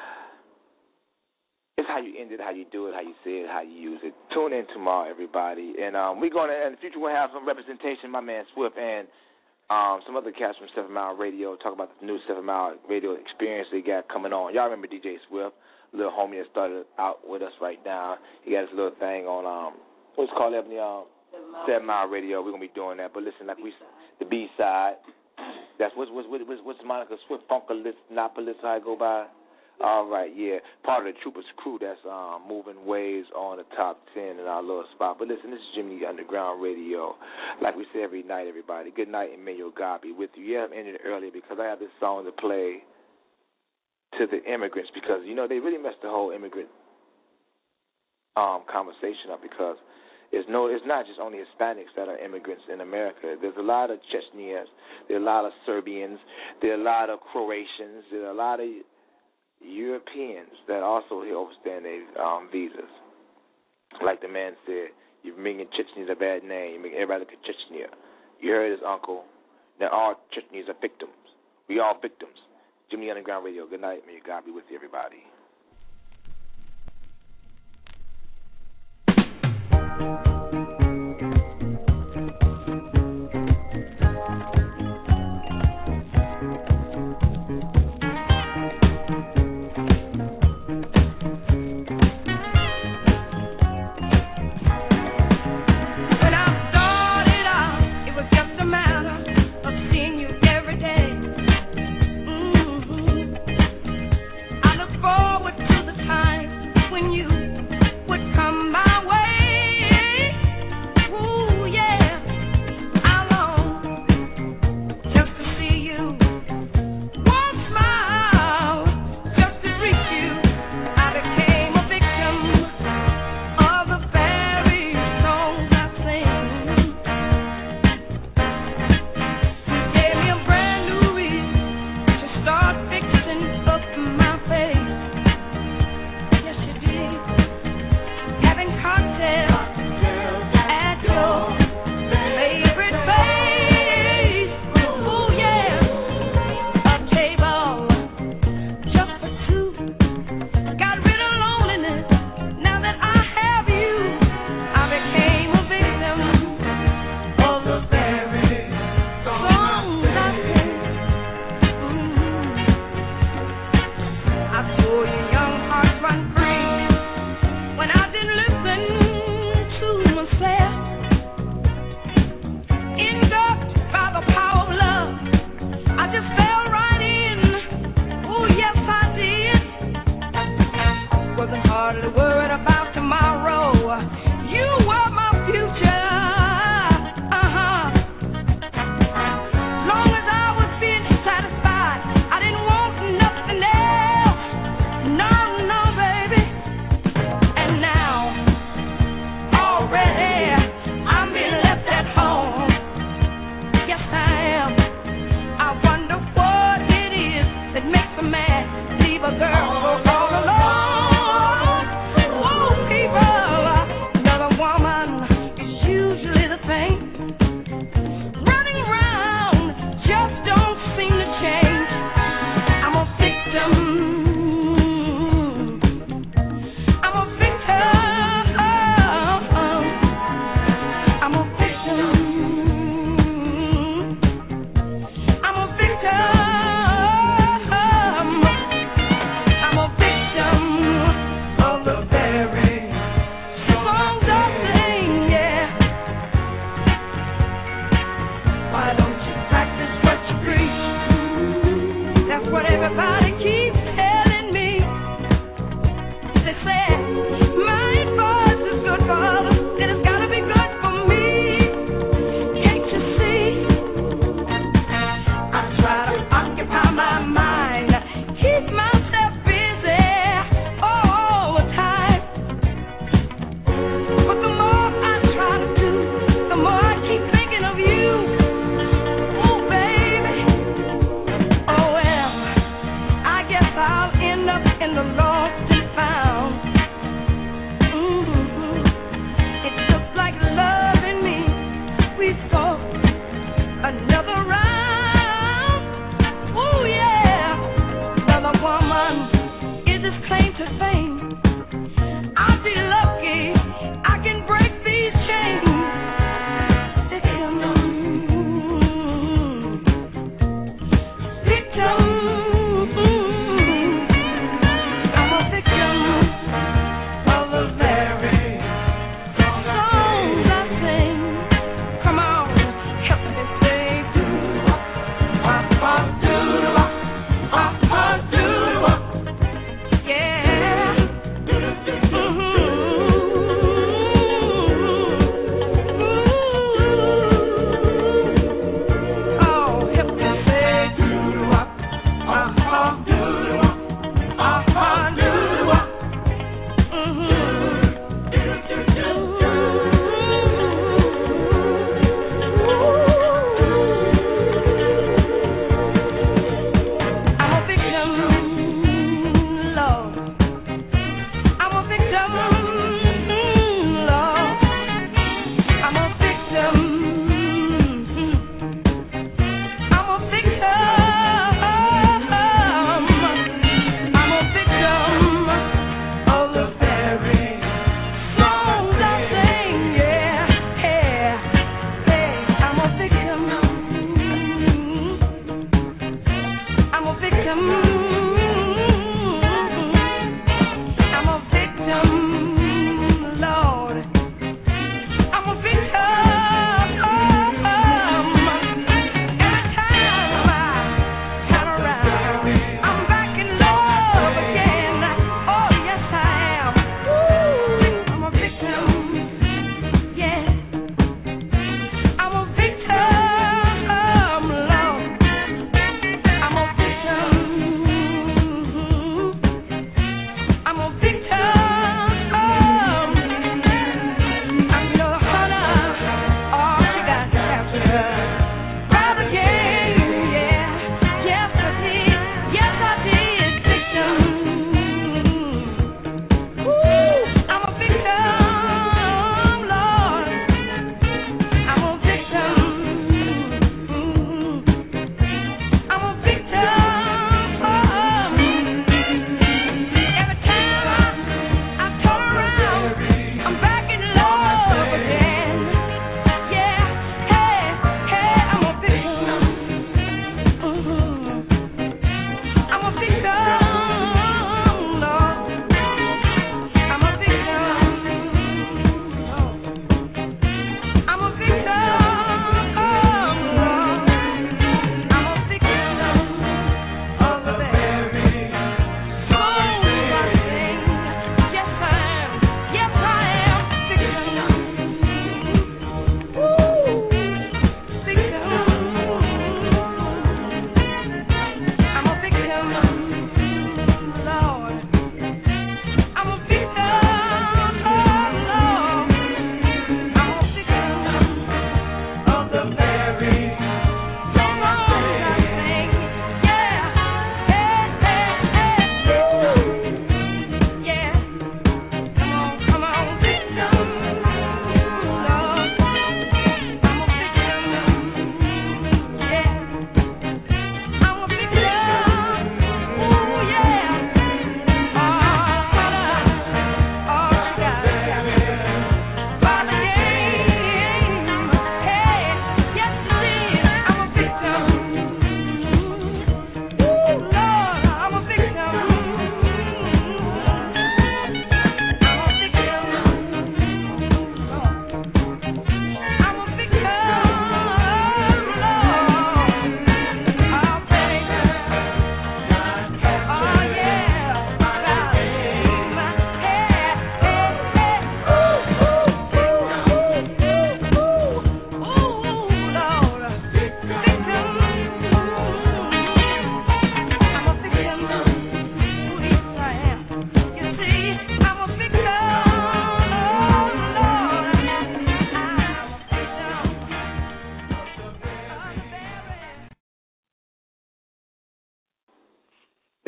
it's how you end it, how you do it, how you say it, how you use it. Tune in tomorrow, everybody. And we're going to, in the future, we'll have some representation, my man Swift, and some other cats from 7 Mile Radio, talk about the new 7 Mile Radio experience they got coming on. Y'all remember DJ Swift, little homie that started out with us right now. He got his little thing on, what's it called, Ebony? 7 Mile Radio. We're going to be doing that. But listen, like the B-side, that's what's Monica Swift, Funkalist, how I go by? All right, yeah. Part of the Troopers crew that's moving waves on the top 10 in our little spot. But listen, this is Jimmy Underground Radio. Like we say every night, everybody, good night, and may your God be with you. Yeah, I ended it earlier because I have this song to play to the immigrants, because, you know, they really messed the whole immigrant conversation up, because It's not just only Hispanics that are immigrants in America. There's a lot of Chechens, there are a lot of Serbians, there are a lot of Croatians, there are a lot of Europeans that also overstand their visas. Like the man said, you're making Chechnya a bad name. You're making everybody look at Chechnya. You heard his uncle. Now all Chechens are victims. We all victims. Jimmy Underground Radio. Good night. May God be with you, everybody.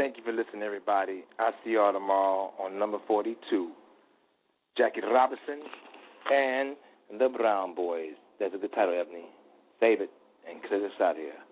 Thank you for listening, everybody. I'll see y'all tomorrow on number 42. Jackie Robinson and the Brown Boys. That's a good title, Ebony. Save it and clear this out here.